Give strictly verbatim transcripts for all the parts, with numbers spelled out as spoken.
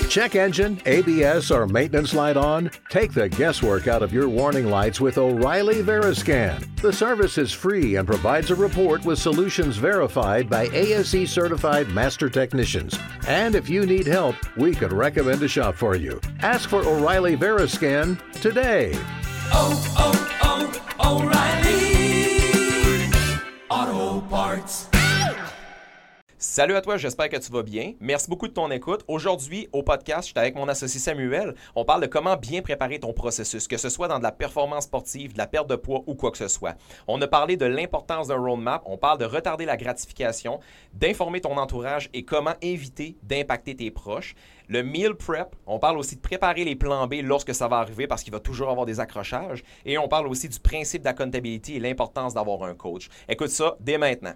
Check engine, A B S, or maintenance light on? Take the guesswork out of your warning lights with O'Reilly Veriscan. The service is free and provides a report with solutions verified by A S E certified master technicians. And if you need help, we could recommend a shop for you. Ask for O'Reilly Veriscan today. Oh, oh, oh, O'Reilly Auto Parts. Salut à toi, j'espère que tu vas bien. Merci beaucoup de ton écoute. Aujourd'hui, au podcast, je suis avec mon associé Samuel. On parle de comment bien préparer ton processus, que ce soit dans de la performance sportive, de la perte de poids ou quoi que ce soit. On a parlé de l'importance d'un roadmap, on parle de retarder la gratification, d'informer ton entourage et comment éviter d'impacter tes proches. Le meal prep, on parle aussi de préparer les plans B lorsque ça va arriver parce qu'il va toujours avoir des accrochages. Et on parle aussi du principe d'accountability et l'importance d'avoir un coach. Écoute ça dès maintenant.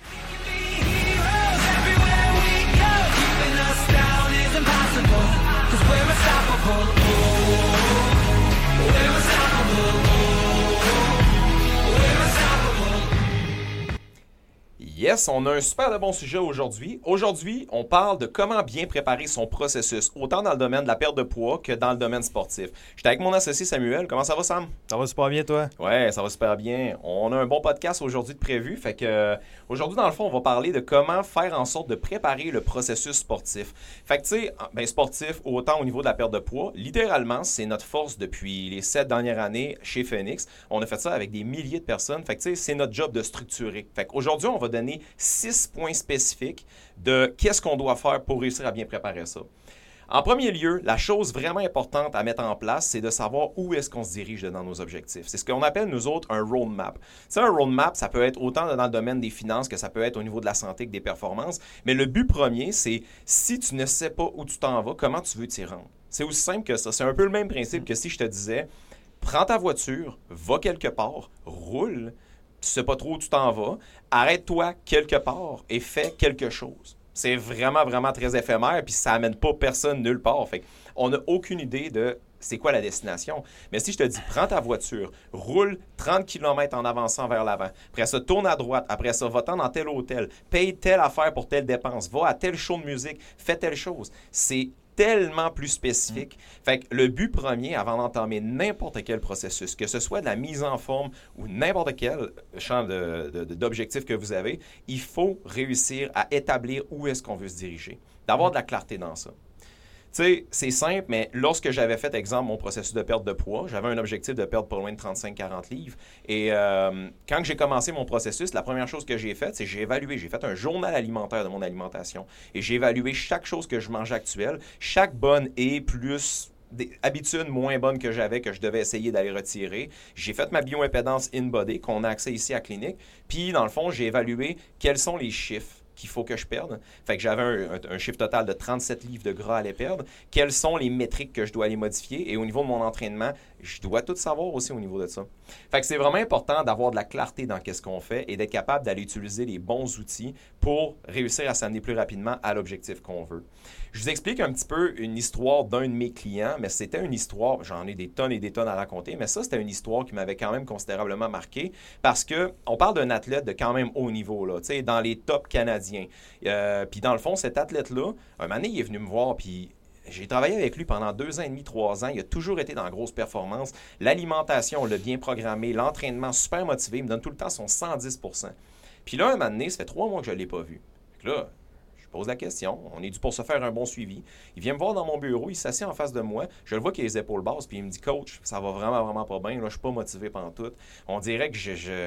Yes, on a un super de bon sujet aujourd'hui. Aujourd'hui, on parle de comment bien préparer son processus, autant dans le domaine de la perte de poids que dans le domaine sportif. J'étais avec mon associé Samuel. Comment ça va, Sam? Ça va super bien, toi? Ouais, ça va super bien. On a un bon podcast aujourd'hui de prévu. Fait que euh, aujourd'hui, dans le fond, on va parler de comment faire en sorte de préparer le processus sportif. Fait que, tu sais, ben, sportif, autant au niveau de la perte de poids, littéralement, c'est notre force depuis les sept dernières années chez Phoenix. On a fait ça avec des milliers de personnes. Fait que, tu sais, c'est notre job de structurer. Fait qu'aujourd'hui, on va donner six points spécifiques de qu'est-ce qu'on doit faire pour réussir à bien préparer ça. En premier lieu, la chose vraiment importante à mettre en place, c'est de savoir où est-ce qu'on se dirige dans nos objectifs. C'est ce qu'on appelle, nous autres, un roadmap. Tu sais, un roadmap, ça peut être autant dans le domaine des finances que ça peut être au niveau de la santé que des performances. Mais le but premier, c'est si tu ne sais pas où tu t'en vas, comment tu veux t'y rendre. C'est aussi simple que ça. C'est un peu le même principe que si je te disais, prends ta voiture, va quelque part, roule, tu sais pas trop où tu t'en vas, arrête-toi quelque part et fais quelque chose. C'est vraiment, vraiment très éphémère, puis ça amène pas personne nulle part. Fait on n'a aucune idée de c'est quoi la destination. Mais si je te dis, prends ta voiture, roule trente kilomètres en avançant vers l'avant, après ça, tourne à droite, après ça, va-t'en dans tel hôtel, paye telle affaire pour telle dépense, va à tel show de musique, fais telle chose. C'est tellement plus spécifique. Mm. Fait que le but premier, avant d'entamer n'importe quel processus, que ce soit de la mise en forme ou n'importe quel champ de, de, de, d'objectifs que vous avez, il faut réussir à établir où est-ce qu'on veut se diriger. D'avoir de la clarté dans ça. Tu sais, c'est simple, mais lorsque j'avais fait, exemple, mon processus de perte de poids, j'avais un objectif de perdre pas loin de trente-cinq à quarante livres. Et euh, quand j'ai commencé mon processus, la première chose que j'ai faite, c'est que j'ai évalué, j'ai fait un journal alimentaire de mon alimentation. Et j'ai évalué chaque chose que je mange actuelle, chaque bonne et plus des habitudes moins bonnes que j'avais, que je devais essayer d'aller retirer. J'ai fait ma bioimpédance in-body, qu'on a accès ici à la clinique. Puis, dans le fond, j'ai évalué quels sont les chiffres qu'il faut que je perde. Fait que j'avais un, un, un chiffre total de trente-sept livres de gras à aller perdre. Quelles sont les métriques que je dois aller modifier? Et au niveau de mon entraînement, je dois tout savoir aussi au niveau de ça. Fait que c'est vraiment important d'avoir de la clarté dans qu'est-ce qu'on fait et d'être capable d'aller utiliser les bons outils pour réussir à s'amener plus rapidement à l'objectif qu'on veut. Je vous explique un petit peu une histoire d'un de mes clients, mais c'était une histoire, j'en ai des tonnes et des tonnes à raconter, mais ça, c'était une histoire qui m'avait quand même considérablement marqué parce qu'on parle d'un athlète de quand même haut niveau, là, tu sais, dans les tops canadiens. Euh, puis dans le fond, cet athlète-là, un moment donné, il est venu me voir, puis j'ai travaillé avec lui pendant deux ans et demi, trois ans. Il a toujours été dans grosse performance. L'alimentation, on l'a bien programmé. L'entraînement, super motivé. Il me donne tout le temps son cent dix pour cent. Puis là, un moment donné, ça fait trois mois que je ne l'ai pas vu. Fait que là, je pose la question. On est dû pour se faire un bon suivi. Il vient me voir dans mon bureau. Il s'assied en face de moi. Je le vois qu'il a les épaules basses. Puis il me dit, « Coach, ça va vraiment, vraiment pas bien. Là, je ne suis pas motivé pantoute. » On dirait que je... je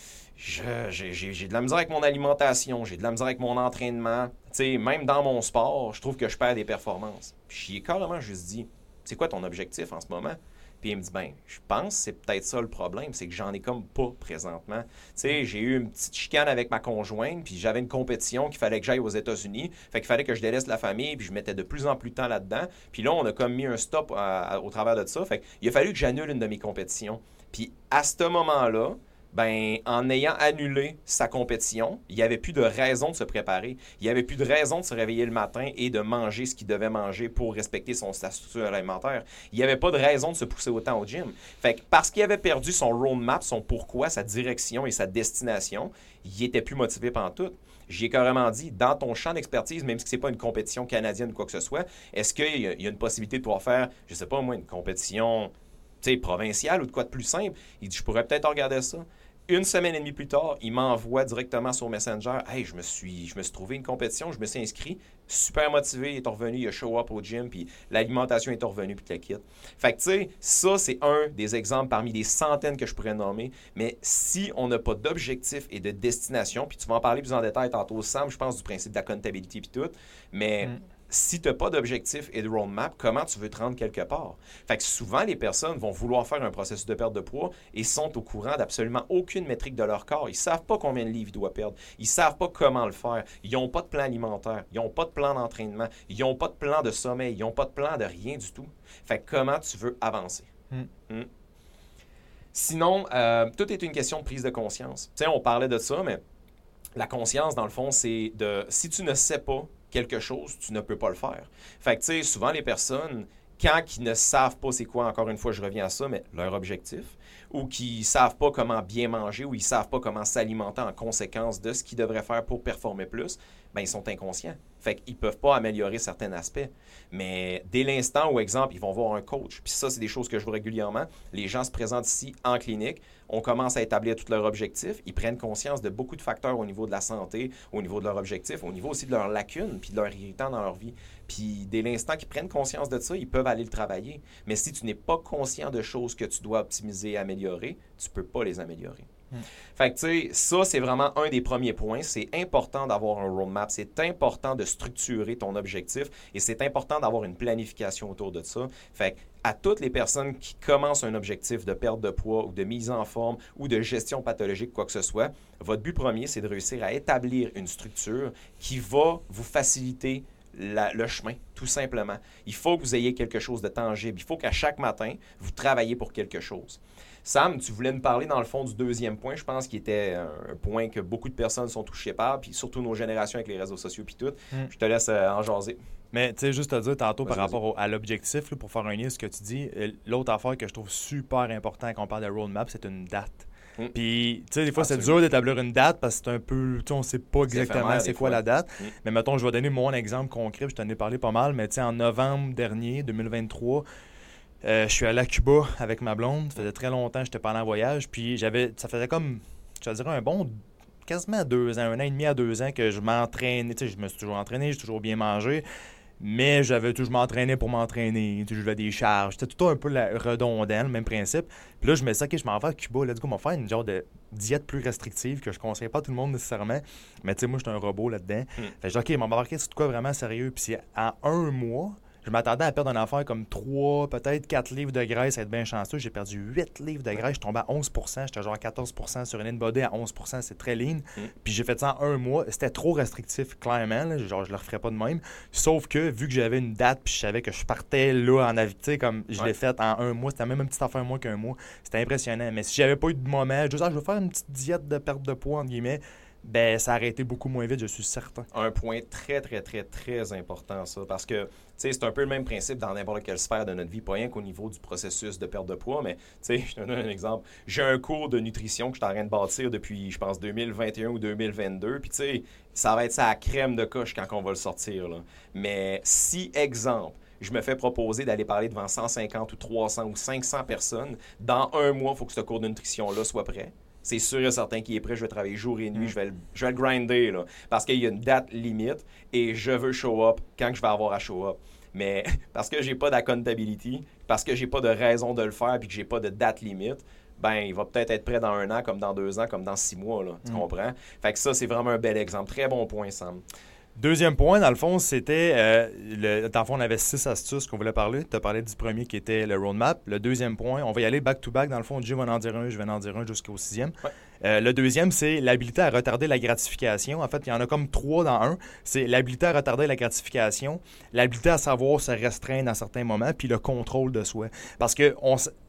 Je, j'ai, j'ai, j'ai de la misère avec mon alimentation, j'ai de la misère avec mon entraînement. Tu sais, même dans mon sport, je trouve que je perds des performances. Puis j'y ai carrément juste dit, c'est quoi ton objectif en ce moment? Puis il me dit, ben, je pense que c'est peut-être ça le problème, c'est que j'en ai comme pas présentement. Tu sais, j'ai eu une petite chicane avec ma conjointe, puis j'avais une compétition qu'il fallait que j'aille aux États-Unis. Fait qu'il fallait que je délaisse la famille, puis je mettais de plus en plus de temps là-dedans. Puis là, on a comme mis un stop à, à, au travers de ça. Fait qu'il a fallu que j'annule une de mes compétitions. Puis à ce moment-là, ben, en ayant annulé sa compétition, il n'y avait plus de raison de se préparer. Il n'y avait plus de raison de se réveiller le matin et de manger ce qu'il devait manger pour respecter son, sa structure alimentaire. Il n'y avait pas de raison de se pousser autant au gym. Fait que parce qu'il avait perdu son roadmap, son pourquoi, sa direction et sa destination, il n'était plus motivé pantoute. J'ai carrément dit, dans ton champ d'expertise, même si ce n'est pas une compétition canadienne ou quoi que ce soit, est-ce qu'il y a, il y a une possibilité de pouvoir faire, je ne sais pas moi, une compétition provinciale ou de quoi de plus simple? Il dit, je pourrais peut-être regarder ça. Une semaine et demie plus tard, il m'envoie directement sur Messenger. Hey, je me suis, je me suis trouvé une compétition, je me suis inscrit, super motivé, il est revenu, il a show up au gym, puis l'alimentation est revenue, puis le kit. Fait que tu sais, ça, c'est un des exemples parmi des centaines que je pourrais nommer. Mais si on n'a pas d'objectif et de destination, puis tu vas en parler plus en détail tantôt, Sam, je pense du principe de la comptabilité puis tout, mais. Mm. Si tu n'as pas d'objectif et de roadmap, comment tu veux te rendre quelque part? Fait que souvent, les personnes vont vouloir faire un processus de perte de poids et sont au courant d'absolument aucune métrique de leur corps. Ils ne savent pas combien de livres ils doivent perdre. Ils ne savent pas comment le faire. Ils n'ont pas de plan alimentaire. Ils n'ont pas de plan d'entraînement. Ils n'ont pas de plan de sommeil. Ils n'ont pas de plan de rien du tout. Fait que comment tu veux avancer? Mm. Mm. Sinon, euh, tout est une question de prise de conscience. Tu sais, on parlait de ça, mais la conscience, dans le fond, c'est de... Si tu ne sais pas quelque chose, tu ne peux pas le faire. Fait que, tu sais, souvent, les personnes, quand ils ne savent pas c'est quoi, encore une fois, je reviens à ça, mais leur objectif, ou qu'ils ne savent pas comment bien manger, ou ils ne savent pas comment s'alimenter en conséquence de ce qu'ils devraient faire pour performer plus, bien, ils sont inconscients. Fait qu'ils ne peuvent pas améliorer certains aspects. Mais dès l'instant où, exemple, ils vont voir un coach, puis ça, c'est des choses que je vois régulièrement, les gens se présentent ici en clinique, on commence à établir tous leurs objectifs, ils prennent conscience de beaucoup de facteurs au niveau de la santé, au niveau de leurs objectifs, au niveau aussi de leurs lacunes, puis de leurs irritants dans leur vie. Puis dès l'instant qu'ils prennent conscience de ça, ils peuvent aller le travailler. Mais si tu n'es pas conscient de choses que tu dois optimiser et améliorer, tu ne peux pas les améliorer. Hmm. Fait que, tu sais, ça, c'est vraiment un des premiers points. C'est important d'avoir un roadmap. C'est important de structurer ton objectif et c'est important d'avoir une planification autour de ça. Fait que, à toutes les personnes qui commencent un objectif de perte de poids ou de mise en forme ou de gestion pathologique, quoi que ce soit, votre but premier, c'est de réussir à établir une structure qui va vous faciliter La, le chemin, tout simplement. Il faut que vous ayez quelque chose de tangible. Il faut qu'à chaque matin, vous travaillez pour quelque chose. Sam, tu voulais nous parler dans le fond du deuxième point, je pense, qui était un point que beaucoup de personnes sont touchées par, puis surtout nos générations avec les réseaux sociaux puis tout. Mm. Je te laisse euh, en jaser. Mais tu sais, juste te dire tantôt vas-y, par rapport au, à l'objectif, là, pour faire un lien ce que tu dis, l'autre affaire que je trouve super important quand on parle de roadmap, c'est une date. Mm. Puis, tu sais, des fois, Absolument. C'est dur d'établir une date parce que c'est un peu, tu sais, on sait pas exactement c'est quoi fois. La date. Mm. Mais mettons, je vais donner mon exemple concret, je t'en ai parlé pas mal, mais tu sais, en novembre dernier, deux mille vingt-trois, euh, je suis allé à Cuba avec ma blonde. Ça faisait très longtemps que j'étais pas en voyage. Puis, j'avais, ça faisait comme, je dirais, un bon, quasiment deux ans, un an et demi à deux ans que je m'entraînais. Tu sais, je me suis toujours entraîné, j'ai toujours bien mangé. Mais j'avais tout, je m'entraînais pour m'entraîner, je faisais des charges. C'était tout un peu la, redondant, le même principe. Puis là, je me disais, OK, je m'en vais à Cuba, let's go, on va faire une genre de diète plus restrictive que je ne conseille pas à tout le monde nécessairement. Mais tu sais, moi, j'étais un robot là-dedans. Mm. Fait que je dis, OK, on va embarquer sur quoi vraiment sérieux. Puis en un mois, je m'attendais à perdre une affaire comme trois, peut-être quatre livres de graisse, à être bien chanceux. J'ai perdu huit livres de graisse. Je tombais à onze pour cent. J'étais genre à quatorze pour cent sur une in-body à onze pour cent. C'est très lean. Mm. Puis j'ai fait ça en un mois. C'était trop restrictif, clairement. Là. Genre, je le referais pas de même. Sauf que, vu que j'avais une date, puis je savais que je partais là en avis, comme je ouais. l'ai fait en un mois, c'était même une petite affaire moins qu'un mois. C'était impressionnant. Mais si j'avais pas eu de moment, je disais, ah, je vais faire une petite diète de perte de poids, entre guillemets, ben ça aurait été beaucoup moins vite, je suis certain. Un point très, très, très, très important, ça. Parce que, tu sais, c'est un peu le même principe dans n'importe quelle sphère de notre vie, pas rien qu'au niveau du processus de perte de poids, mais, tu sais, je te donne un exemple. J'ai un cours de nutrition que je suis en train de bâtir depuis, je pense, deux mille vingt et un ou deux mille vingt-deux, puis tu sais, ça va être ça à crème de coche quand on va le sortir, là. Mais si, exemple, je me fais proposer d'aller parler devant cent cinquante ou trois cents ou cinq cents personnes, dans un mois, il faut que ce cours de nutrition-là soit prêt. C'est sûr et certain qu'il est prêt. Je vais travailler jour et nuit. Mm. Je vais le, je vais le grinder, là, parce qu'il y a une date limite et je veux show up quand je vais avoir à show up. Mais parce que j'ai pas d'accountability, parce que j'ai pas de raison de le faire puis que j'ai pas de date limite, ben il va peut-être être prêt dans un an, comme dans deux ans, comme dans six mois. Là, tu mm. comprends? Fait que ça, c'est vraiment un bel exemple. Très bon point, Sam. Deuxième point, dans le fond, c'était... Euh, le, dans le fond, on avait six astuces qu'on voulait parler. Tu as parlé du premier qui était le roadmap. Le deuxième point, on va y aller back-to-back. Dans le fond, Jim va en dire un, je vais en dire un jusqu'au sixième. Ouais. Euh, le deuxième, c'est l'habilité à retarder la gratification. En fait, il y en a comme trois dans un. C'est l'habilité à retarder la gratification, l'habilité à savoir se restreindre à certains moments, puis le contrôle de soi. Parce que on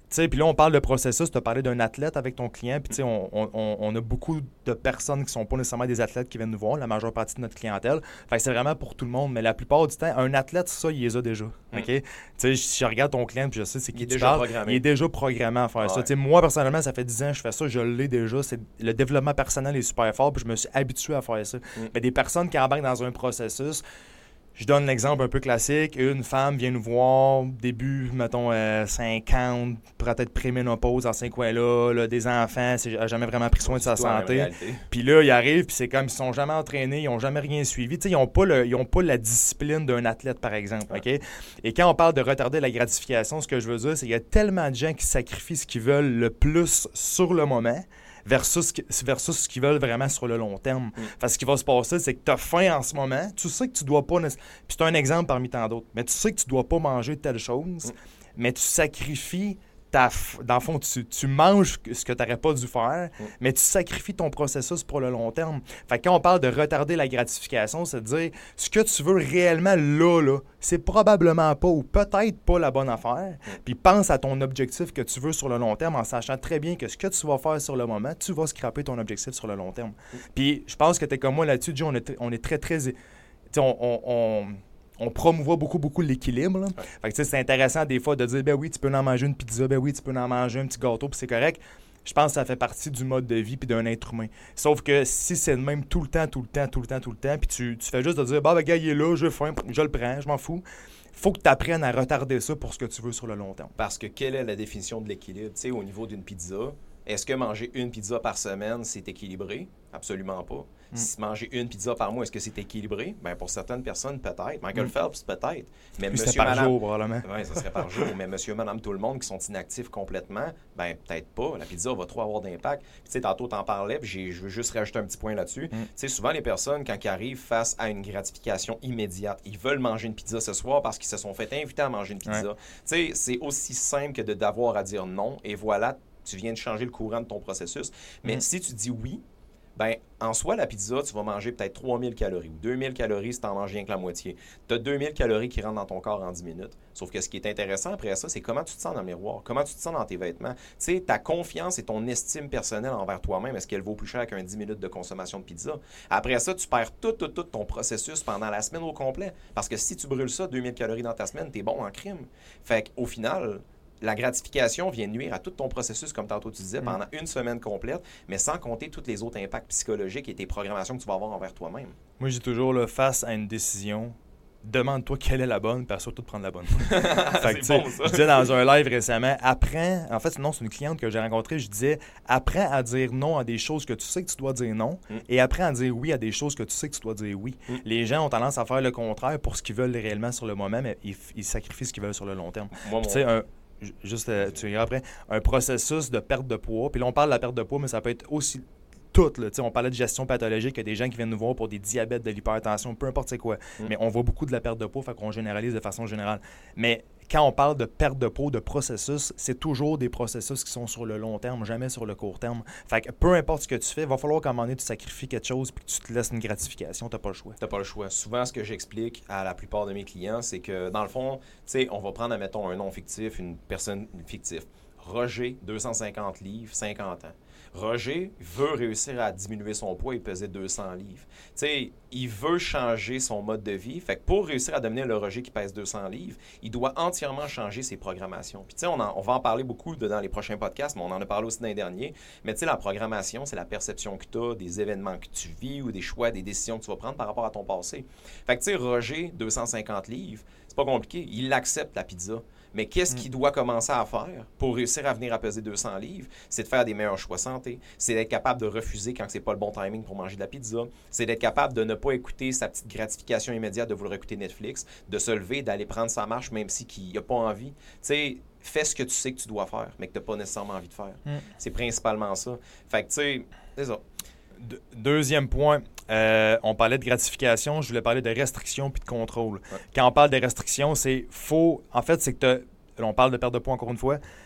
sais, puis là, on parle de processus, tu as parlé d'un athlète avec ton client, puis tu sais, on, on, on a beaucoup de personnes qui sont pas nécessairement des athlètes qui viennent nous voir, la majeure partie de notre clientèle. Fait que c'est vraiment pour tout le monde, mais la plupart du temps, un athlète, ça, il les a déjà. Mm. OK? Tu sais, si je regarde ton client, puis je sais c'est qui il tu parles, programmé. Il est déjà programmé à faire ah, ça. Ouais. Tu sais, moi, personnellement, ça fait dix ans que je fais ça, je l'ai déjà. C'est, le développement personnel est super fort, puis je me suis habitué à faire ça. Mm. Mais des personnes qui embarquent dans un processus, je donne l'exemple un peu classique. Une femme vient nous voir, début, mettons, euh, cinquante, peut-être préménopause dans ces coins-là, là, des enfants, elle n'a jamais vraiment pris soin de sa santé. Puis là, ils arrivent, puis c'est comme ils ne sont jamais entraînés, ils n'ont jamais rien suivi. Tu sais, ils n'ont pas, le, ils ont pas la discipline d'un athlète, par exemple. Ouais. OK? Et quand on parle de retarder la gratification, ce que je veux dire, c'est qu'il y a tellement de gens qui sacrifient ce qu'ils veulent le plus sur le moment, versus, versus ce qu'ils veulent vraiment sur le long terme. Mm. Parce que ce qui va se passer, c'est que tu as faim en ce moment, tu sais que tu dois pas... Puis c'est un exemple parmi tant d'autres, mais tu sais que tu dois pas manger telle chose, mm. mais tu sacrifies ta... Dans le fond, tu, tu manges ce que tu n'aurais pas dû faire, mm. mais tu sacrifies ton processus pour le long terme. Fait que quand on parle de retarder la gratification, c'est de dire ce que tu veux réellement là, là, c'est probablement pas ou peut-être pas la bonne affaire. Mm. Puis pense à ton objectif que tu veux sur le long terme en sachant très bien que ce que tu vas faire sur le moment, tu vas scraper ton objectif sur le long terme. Mm. Puis je pense que tu es comme moi là-dessus, Joe, on est, on est très, très... On, on, on, on promouvoit beaucoup, beaucoup l'équilibre. Là. Ouais. Fait que c'est intéressant des fois de dire, ben oui, tu peux en manger une pizza, ben oui, tu peux en manger un petit gâteau, puis c'est correct. Je pense que ça fait partie du mode de vie puis d'un être humain. Sauf que si c'est le même tout le temps, tout le temps, tout le temps, tout le temps, puis tu, tu fais juste de dire, bah, ben, gars, il est là, j'ai faim, je le prends, je m'en fous. Faut que tu apprennes à retarder ça pour ce que tu veux sur le long terme. Parce que quelle est la définition de l'équilibre? Tu sais, au niveau d'une pizza, est-ce que manger une pizza par semaine, c'est équilibré? Absolument pas. Mm. Si manger une pizza par mois, est-ce que c'est équilibré? Bien, pour certaines personnes, peut-être. Michael mm. Phelps, peut-être. Mais monsieur, par madame... jour, probablement. Oui, ça serait par jour. Mais monsieur, madame, tout le monde qui sont inactifs complètement, bien, peut-être pas. La pizza va trop avoir d'impact. Puis, tu sais, tantôt, t'en parlais, puis je veux juste rajouter un petit point là-dessus. Mm. Tu sais, souvent, les personnes, quand ils arrivent face à une gratification immédiate, ils veulent manger une pizza ce soir parce qu'ils se sont fait inviter à manger une pizza. Ouais. Tu sais, c'est aussi simple que de d'avoir à dire non. Et voilà, tu viens de changer le courant de ton processus. Mais mm. si tu dis oui, ben en soi, la pizza, tu vas manger peut-être trois mille calories ou deux mille calories si tu en manges rien que la moitié. Tu as deux mille calories qui rentrent dans ton corps en dix minutes. Sauf que ce qui est intéressant après ça, c'est comment tu te sens dans le miroir, comment tu te sens dans tes vêtements. Tu sais, ta confiance et ton estime personnelle envers toi-même, est-ce qu'elle vaut plus cher qu'un dix minutes de consommation de pizza? Après ça, tu perds tout, tout, tout ton processus pendant la semaine au complet. Parce que si tu brûles ça, deux mille calories dans ta semaine, t'es bon en crime. Fait qu'au final... la gratification vient nuire à tout ton processus, comme tantôt tu disais, mmh. pendant une semaine complète, mais sans compter tous les autres impacts psychologiques et tes programmations que tu vas avoir envers toi-même. Moi, j'ai toujours, là, face à une décision, demande-toi quelle est la bonne, puis surtout de prendre la bonne. Fait que, c'est bon, ça. Je disais dans un live récemment, apprends, en fait, non, c'est une cliente que j'ai rencontrée, je disais, apprends à dire non à des choses que tu sais que tu dois dire non, mmh. et apprends à dire oui à des choses que tu sais que tu dois dire oui. Mmh. Les gens ont tendance à faire le contraire pour ce qu'ils veulent réellement sur le moment, mais ils, ils sacrifient ce qu'ils veulent sur le long terme. Moi, tu sais, un... Juste, euh, tu verras après, un processus de perte de poids. Puis là, on parle de la perte de poids, mais ça peut être aussi tout. Là. On parlait de gestion pathologique, il y a des gens qui viennent nous voir pour des diabètes, de l'hypertension, peu importe c'est quoi. Mm. Mais on voit beaucoup de la perte de poids, fait qu'on généralise de façon générale. Mais quand on parle de perte de poids, de processus, c'est toujours des processus qui sont sur le long terme, jamais sur le court terme. Fait que peu importe ce que tu fais, il va falloir qu'à un moment donné, tu sacrifies quelque chose puis que tu te laisses une gratification. Tu n'as pas le choix. Tu n'as pas le choix. Souvent, ce que j'explique à la plupart de mes clients, c'est que, dans le fond, tu sais, on va prendre, admettons, un nom fictif, une personne fictive. Roger, deux cent cinquante livres, cinquante ans. Roger veut réussir à diminuer son poids et peser deux cents livres. Tu sais, il veut changer son mode de vie. Fait que pour réussir à devenir le Roger qui pèse deux cents livres, il doit entièrement changer ses programmations. Puis tu sais, on, on va en parler beaucoup de, dans les prochains podcasts, mais on en a parlé aussi dans les derniers. Mais tu sais, la programmation, c'est la perception que tu as des événements que tu vis ou des choix, des décisions que tu vas prendre par rapport à ton passé. Fait que tu sais, Roger, deux cent cinquante livres, c'est pas compliqué. Il accepte la pizza. Mais qu'est-ce qu'il doit commencer à faire pour réussir à venir à peser deux cents livres? C'est de faire des meilleurs choix santé. C'est d'être capable de refuser quand c'est pas le bon timing pour manger de la pizza. C'est d'être capable de ne pas écouter sa petite gratification immédiate de vouloir écouter Netflix, de se lever, d'aller prendre sa marche même si il n'a pas envie. Tu sais, fais ce que tu sais que tu dois faire, mais que tu n'as pas nécessairement envie de faire. Mm. C'est principalement ça. Fait que, tu sais, c'est ça. De- deuxième point, euh, on parlait de gratification, je voulais parler de restriction puis de contrôle. Ouais. Quand on parle de restriction, c'est faux. En fait, c'est que t'as, là, on parle de perte de poids encore une fois.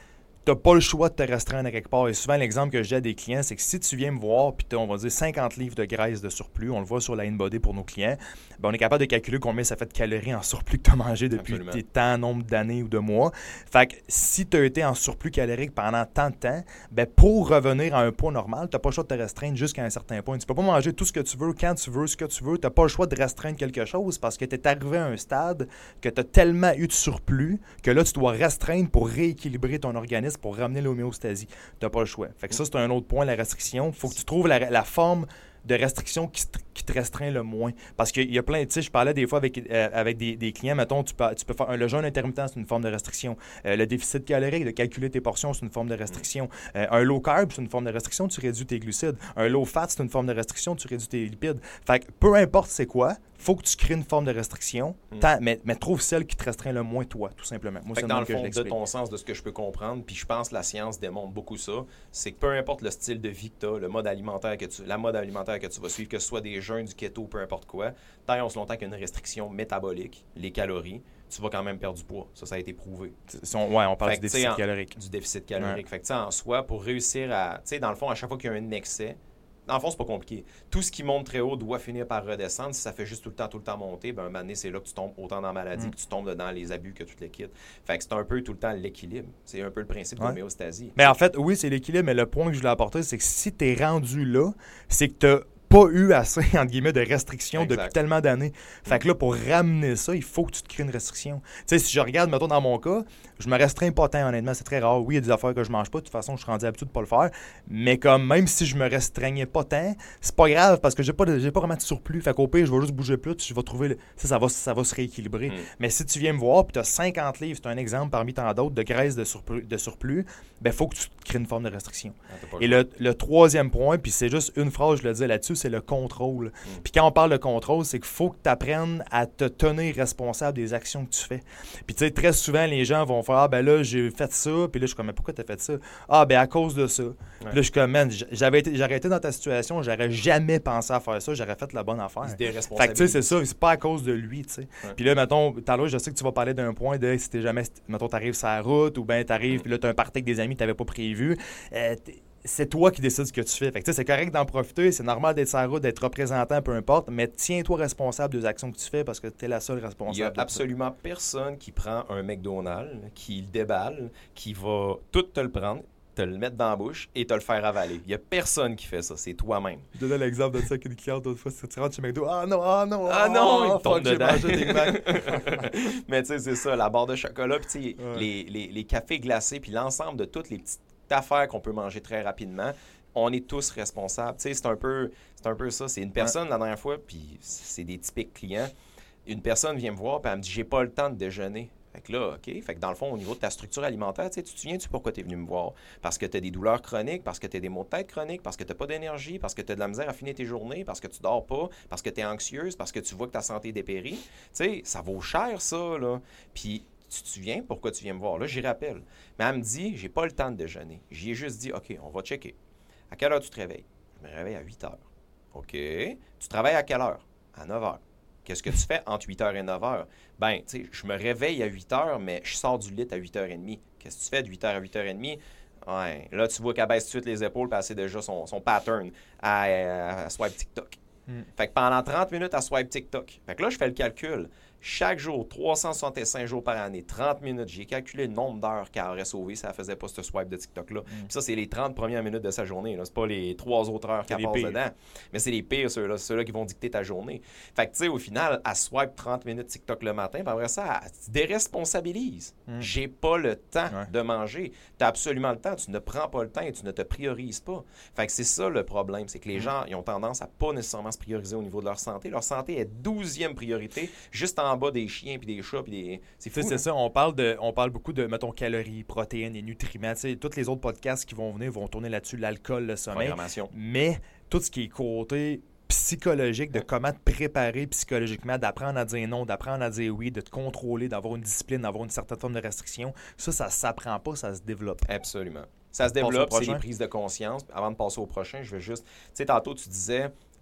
t'as pas le choix de te restreindre à quelque part. Et souvent, l'exemple que j'ai à des clients, c'est que si tu viens me voir puis tu as, on va dire, cinquante livres de graisse de surplus, on le voit sur la InBody pour nos clients, ben on est capable de calculer combien ça fait de calories en surplus que tu as mangé depuis Absolument. tes temps, nombre d'années ou de mois. Fait que si tu as été en surplus calorique pendant tant de temps, ben pour revenir à un poids normal, tu n'as pas le choix de te restreindre jusqu'à un certain point. Tu peux pas manger tout ce que tu veux, quand tu veux, ce que tu veux. Tu n'as pas le choix de restreindre quelque chose parce que tu es arrivé à un stade que tu as tellement eu de surplus que là, tu dois restreindre pour rééquilibrer ton organisme, pour ramener l'homéostasie. Tu n'as pas le choix. Fait que ça, c'est un autre point, la restriction. Il faut que tu trouves la, la forme de restriction qui te, qui te restreint le moins. Parce qu'il y a plein, tu sais, je parlais des fois avec, euh, avec des, des clients, mettons, tu peux, tu peux faire un, le jeûne intermittent, c'est une forme de restriction. Euh, le déficit calorique, de calculer tes portions, c'est une forme de restriction. Euh, un low carb, c'est une forme de restriction, tu réduis tes glucides. Un low fat, c'est une forme de restriction, tu réduis tes lipides. Fait que peu importe c'est quoi, faut que tu crées une forme de restriction, mm. tant, mais, mais trouve celle qui te restreint le moins toi, tout simplement. Moi, fait c'est que dans le que fond, de ton sens, de ce que je peux comprendre, puis je pense que la science démontre beaucoup ça, c'est que peu importe le style de vie que tu as, le mode alimentaire que tu, la mode alimentaire que tu vas suivre, que ce soit des jeûnes, du keto, peu importe quoi, tant et aussi longtemps qu'il y a une restriction métabolique, les calories, tu vas quand même perdre du poids. Ça, ça a été prouvé. Si on, ouais, on parle fait du déficit en, calorique. Du déficit calorique. Ouais. Fait que tu sais, en soi, pour réussir à... Tu sais, dans le fond, à chaque fois qu'il y a un excès, dans le fond, c'est pas compliqué. Tout ce qui monte très haut doit finir par redescendre. Si ça fait juste tout le temps, tout le temps monter, ben un moment donné, c'est là que tu tombes autant dans la maladie, mm. que tu tombes dans les abus, que tu les quittes. Fait que c'est un peu tout le temps l'équilibre. C'est un peu le principe ouais. de l'homéostasie. Mais en fait, oui, c'est l'équilibre, mais le point que je voulais apporter, c'est que si tu es rendu là, c'est que tu n'as pas eu assez, entre guillemets, de restrictions exact. Depuis tellement d'années. Fait que là, pour ramener ça, il faut que tu te crées une restriction. Tu sais, si je regarde, mettons, dans mon cas, je me restreins pas tant, honnêtement. C'est très rare. Oui, il y a des affaires que je mange pas. De toute façon, je suis rendu habitué de pas le faire. Mais comme, même si je me restreignais pas tant, c'est pas grave parce que j'ai pas, de, j'ai pas vraiment de surplus. Fait qu'au pire, je vais juste bouger plus puis je vais trouver... Le... Ça, ça va, ça va se rééquilibrer. Mm. Mais si tu viens me voir puis tu as cinquante livres, c'est un exemple parmi tant d'autres, de graisse de surplus, de surplus, ben faut que tu te crées une forme de restriction. Ah, et le, le troisième point, puis c'est juste une phrase, je le dis là-dessus, c'est le contrôle. Mm. Puis quand on parle de contrôle, c'est qu'il faut que tu apprennes à te tenir responsable des actions que tu fais. Puis tu sais, très souvent, les gens vont faire « Ah, ben là, j'ai fait ça. » Puis là, je suis comme « Mais pourquoi tu as fait ça? »« Ah, ben à cause de ça. Ouais. » Puis là, je suis comme « Man, j'avais été, j'aurais été dans ta situation, j'aurais jamais pensé à faire ça, j'aurais fait la bonne affaire. » Fait que tu sais, c'est ça, c'est pas à cause de lui, tu sais. Ouais. Puis là, mettons, tout à l'heure, je sais que tu vas parler d'un point de si t'es jamais, mettons, t'arrives sur la route ou ben t'arrives, mm. puis là, t'as un party avec des amis que t'avais pas prévu. Euh, c'est toi qui décides ce que tu fais. Fait que, c'est correct d'en profiter, c'est normal d'être sur la route, d'être représentant, peu importe, mais tiens-toi responsable des actions que tu fais parce que tu es la seule responsable. Il n'y a absolument ça. Personne qui prend un McDonald's, qui le déballe, qui va tout te le prendre, te le mettre dans la bouche et te le faire avaler. Il n'y a personne qui fait ça, c'est toi-même. Je donnais l'exemple de ça qu'une cliente d'autres fois, si tu rentres chez McDo, ah non, ah non, ah non, oh, il tombe dedans. J'ai mangé des Macs. Mais tu sais, c'est ça, la barre de chocolat, puis tu sais, ouais. les, les, les cafés glacés, puis l'ensemble de toutes les petites affaires qu'on peut manger très rapidement, on est tous responsables. Tu sais, c'est un peu, c'est un peu ça. C'est une personne, ouais. la dernière fois, puis c'est des typiques clients, une personne vient me voir, puis elle me dit « J'ai pas le temps de déjeuner. » Fait que là, OK. Fait que dans le fond, au niveau de ta structure alimentaire, tu sais, tu te souviens-tu pourquoi tu es venu me voir? Parce que tu as des douleurs chroniques, parce que tu as des maux de tête chroniques, parce que tu n'as pas d'énergie, parce que tu as de la misère à finir tes journées, parce que tu dors pas, parce que tu es anxieuse, parce que tu vois que ta santé dépérit. Tu sais, ça vaut cher, ça, là. Puis, tu te souviens pourquoi tu viens me voir? Là, j'y rappelle. Mais elle me dit, j'ai pas le temps de déjeuner. J'y ai juste dit, OK, on va checker. À quelle heure tu te réveilles? Je me réveille à huit heures. OK. Tu travailles à quelle heure? À neuf heures. Qu'est-ce que tu fais entre huit heures et neuf heures? Ben, tu sais, je me réveille à huit heures, mais je sors du lit à huit heures trente. Qu'est-ce que tu fais de huit heures à huit heures trente? Ouais, là, tu vois qu'elle baisse tout de suite les épaules, puis elle sait déjà son, son pattern à, à, à swipe TikTok. Mm. Fait que pendant trente minutes, elle swipe TikTok. Fait que là, je fais le calcul. Chaque jour, trois cent soixante-cinq jours par année, trente minutes, j'ai calculé le nombre d'heures qu'elle aurait sauvé si elle ne faisait pas ce swipe de TikTok-là. Mm. Puis ça, c'est les trente premières minutes de sa journée. Ce n'est pas les trois autres heures qu'elle passe pires. Dedans. Mais c'est les pires, ceux-là. C'est ceux-là qui vont dicter ta journée. Fait que, tu sais, au final, elle swipe trente minutes TikTok le matin. Puis après ça, elle se déresponsabilise. Mm. J'ai pas le temps ouais. de manger. Tu as absolument le temps. Tu ne prends pas le temps et tu ne te priorises pas. Fait que c'est ça le problème. C'est que les mm. gens, ils ont tendance à pas nécessairement se prioriser au niveau de leur santé. Leur santé est douzième priorité, juste en en bas des chiens puis des chats puis des c'est fou. C'est hein? ça, on parle de on parle beaucoup de mettons calories, protéines et nutriments, tu sais, tous les autres podcasts qui vont venir vont tourner là-dessus, l'alcool, le sommeil. Mais tout ce qui est côté psychologique, de comment te préparer psychologiquement, d'apprendre à dire non, d'apprendre à dire oui, de te contrôler, d'avoir une discipline, d'avoir une certaine forme de restriction, ça ça s'apprend pas, ça se développe. Absolument. Ça se développe, c'est des prises de conscience. Avant de passer au prochain, je veux juste tu sais tantôt tu disais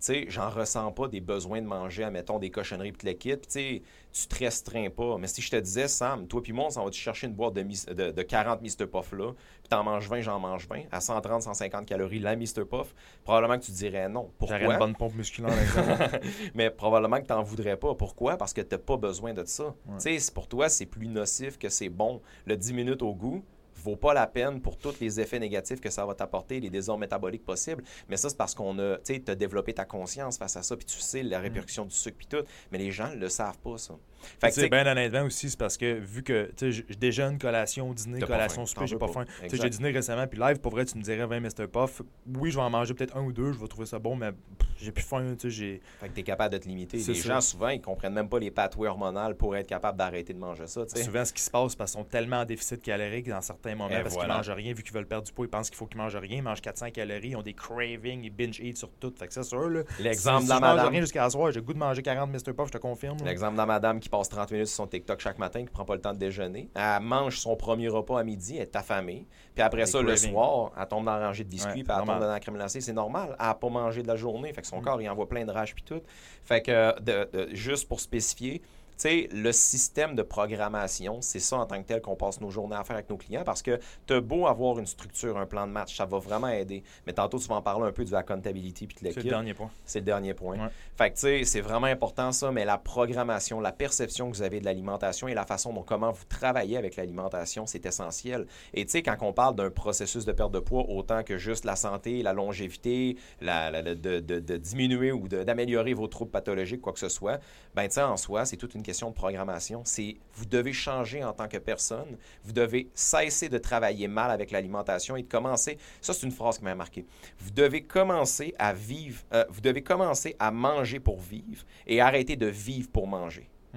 sais, j'en ressens pas des besoins de manger, admettons, des cochonneries puis le kit. Puis, tu sais, tu te restreins pas. Mais si je te disais, Sam, toi puis moi, on s'en va te chercher une boîte de, de, de quarante mister Puff là, puis t'en manges vingt, j'en mange vingt, à cent trente, cent cinquante calories, la mister Puff, probablement que tu dirais non. Pourquoi? J'aurais une bonne pompe musculaire. Mais probablement que t'en voudrais pas. Pourquoi? Parce que t'as pas besoin de ça. Ouais. Tu sais, pour toi, c'est plus nocif que c'est bon. Le dix minutes au goût vaut pas la peine pour tous les effets négatifs que ça va t'apporter, les désordres métaboliques possibles. Mais ça, c'est parce qu'on a, tu sais, t'as développé ta conscience face à ça, puis tu sais la répercussion mm. du sucre, puis tout. Mais les gens ne le savent pas, ça. Fait que, tu sais, bien honnêtement aussi, c'est parce que vu que, tu sais, je déjeune, collation, dîner, collation, souper, j'ai pas faim. Tu sais, j'ai dîné récemment, puis live, pour vrai, tu me dirais vingt mister Puff. Oui, je vais en manger peut-être un ou deux, je vais trouver ça bon, mais pff, j'ai plus faim, tu sais, j'ai... Fait que t'es capable de te limiter. C'est les ça. gens, souvent, ils comprennent même pas les pathways hormonales pour être capables d'arrêter de manger ça, tu sais. Souvent, ce qui se passe, parce qu'ils sont tellement en déficit calorique dans certains moments, Et parce voilà. qu'ils mangent rien, vu qu'ils veulent perdre du poids, ils pensent qu'il faut qu'ils mangent rien, ils mangent quatre cents calories, ils ont des cravings, ils binge-eat sur tout. Fait que c'est sûr, là. L'exemple si, de la si je mange madame. rien jusqu'à la soirée, j'ai le goût de manger quarante mister Puff, je te confirme. là. L'exemple de la madame qui passe trente minutes sur son TikTok chaque matin, qui prend pas le temps de déjeuner. Elle mange son premier repas à midi, elle est affamée. Puis après Des ça, le cravings. soir, elle tombe dans la rangée de biscuits, Ouais, puis elle normal. tombe dans la crème glacée. C'est normal. Elle n'a pas mangé de la journée. Fait que son Mm. corps, il envoie plein de rage puis tout. Fait que, de, de- juste pour spécifier, tu sais, le système de programmation, c'est ça en tant que tel qu'on passe nos journées à faire avec nos clients parce que tu as beau avoir une structure, un plan de match, ça va vraiment aider. Mais tantôt, tu vas en parler un peu du accountability puis de C'est le l'équipe. dernier point. C'est le dernier point. Ouais. Fait que, tu sais, c'est vraiment important ça, mais la programmation, la perception que vous avez de l'alimentation et la façon dont comment vous travaillez avec l'alimentation, c'est essentiel. Et tu sais, quand on parle d'un processus de perte de poids, autant que juste la santé, la longévité, la, la- la- de, de- de diminuer ou de- d'améliorer vos troubles pathologiques, quoi que ce soit, ben tu sais, en soi, c'est toute une question de programmation. C'est, vous devez changer en tant que personne. Vous devez cesser de travailler mal avec l'alimentation et de commencer, ça c'est une phrase qui m'a marqué, vous devez commencer à vivre, euh, vous devez commencer à manger pour vivre et arrêter de vivre pour manger. Mm.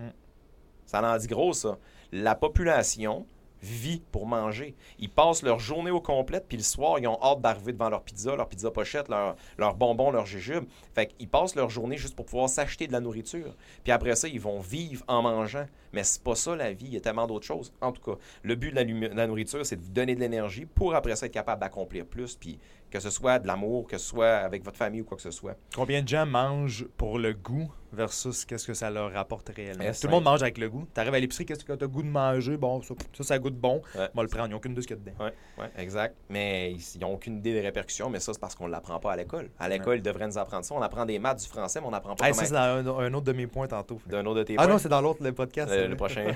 Ça en dit gros, ça. La population vit pour manger. Ils passent leur journée au complète, puis le soir, ils ont hâte d'arriver devant leur pizza, leur pizza pochette, leur, leur bonbon, leur jujube. Fait qu'ils passent leur journée juste pour pouvoir s'acheter de la nourriture. Puis après ça, ils vont vivre en mangeant. Mais c'est pas ça la vie, il y a tellement d'autres choses. En tout cas, le but de la, lumi- de la nourriture, c'est de vous donner de l'énergie pour après ça être capable d'accomplir plus, puis que ce soit de l'amour, que ce soit avec votre famille ou quoi que ce soit. Combien de gens mangent pour le goût versus qu'est-ce que ça leur rapporte réellement? Eh, Tout simple. le monde mange avec le goût. T'arrives à l'épicerie, qu'est-ce que t'as goût de manger? Bon, ça, ça, ça goûte bon. Ouais. On va le prendre, ils n'ont aucune idée de ce qu'il y a dedans. Oui, ouais, exact. Mais ils n'ont aucune idée des répercussions, mais ça, c'est parce qu'on ne l'apprend pas à l'école. À l'école, ils devraient nous apprendre ça. On apprend des maths, du français, mais on n'apprend pas Hey, comment... ça, c'est dans un, un autre de mes points tantôt. D'un autre de tes Ah points. non, c'est dans l'autre, le podcast. Le, ça. le prochain.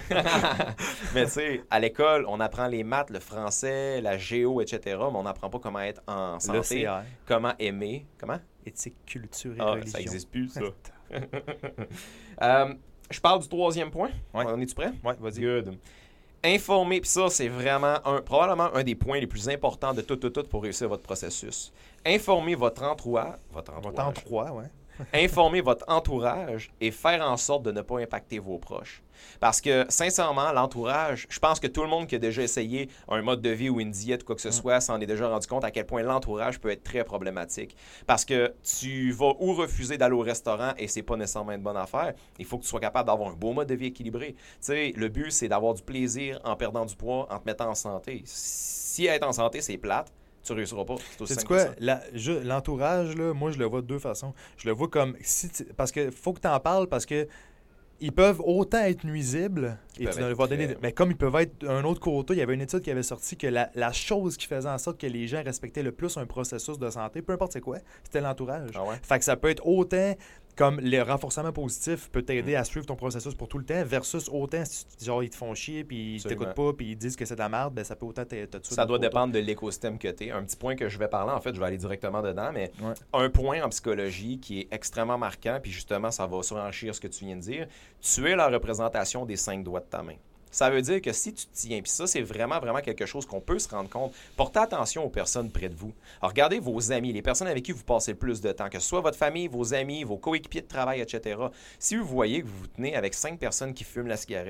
Mais tu sais, à l'école, on apprend les maths, le français, la géo, et cetera, mais on n'apprend pas comment être en Le santé, C R. comment aimer. Comment? Éthique, culture et Ah, religion. ça n'existe plus, ça. Euh, je parle du troisième point. Ouais. On est-tu prêt? Ouais, vas-y. Good. Informer, puis ça, c'est vraiment un, probablement un des points les plus importants de tout, tout, tout pour réussir votre processus. Informer votre entourage. Votre On va entourage. t'en trois, ouais. Informer votre entourage et faire en sorte de ne pas impacter vos proches. Parce que, sincèrement, l'entourage, je pense que tout le monde qui a déjà essayé un mode de vie ou une diète ou quoi que ce soit s'en est déjà rendu compte à quel point l'entourage peut être très problématique. Parce que tu vas ou refuser d'aller au restaurant et c'est pas nécessairement une bonne affaire. Il faut que tu sois capable d'avoir un beau mode de vie équilibré. Tu sais, le but, c'est d'avoir du plaisir en perdant du poids, en te mettant en santé. Si être en santé, c'est plate, tu réussiras pas. C'est aussi C'est simple quoi? que ça. La- je- l'entourage, là, moi, je le vois de deux façons. Je le vois comme... si tu- Parce que faut que tu en parles, parce que ils peuvent autant être nuisibles, Ils et peuvent tu dois être leur donner très- des- mais comme ils peuvent être d'un autre côté, il y avait une étude qui avait sorti que la, la chose qui faisait en sorte que les gens respectaient le plus un processus de santé, peu importe c'est quoi, c'était l'entourage. Ah ouais? Fait que ça peut être autant comme le renforcement positif peut t'aider à suivre ton processus pour tout le temps, versus autant si tu- genre ils te font chier, puis ils Absolument. t'écoutent pas, puis ils disent que c'est de la merde, ben ça peut autant t'aider. Ça doit dépendre de l'écosystème que tu es. Un petit point que je vais parler, en fait, je vais aller directement dedans, mais Ouais. un point en psychologie qui est extrêmement marquant, puis justement, ça va surenchir ce que tu viens de dire. Tu es la représentation des cinq doigts de ta main. Ça veut dire que si tu te tiens, puis ça, c'est vraiment, vraiment quelque chose qu'on peut se rendre compte, portez attention aux personnes près de vous. Alors, regardez vos amis, les personnes avec qui vous passez le plus de temps, que ce soit votre famille, vos amis, vos coéquipiers de travail, et cetera. Si vous voyez que vous vous tenez avec cinq personnes qui fument la cigarette,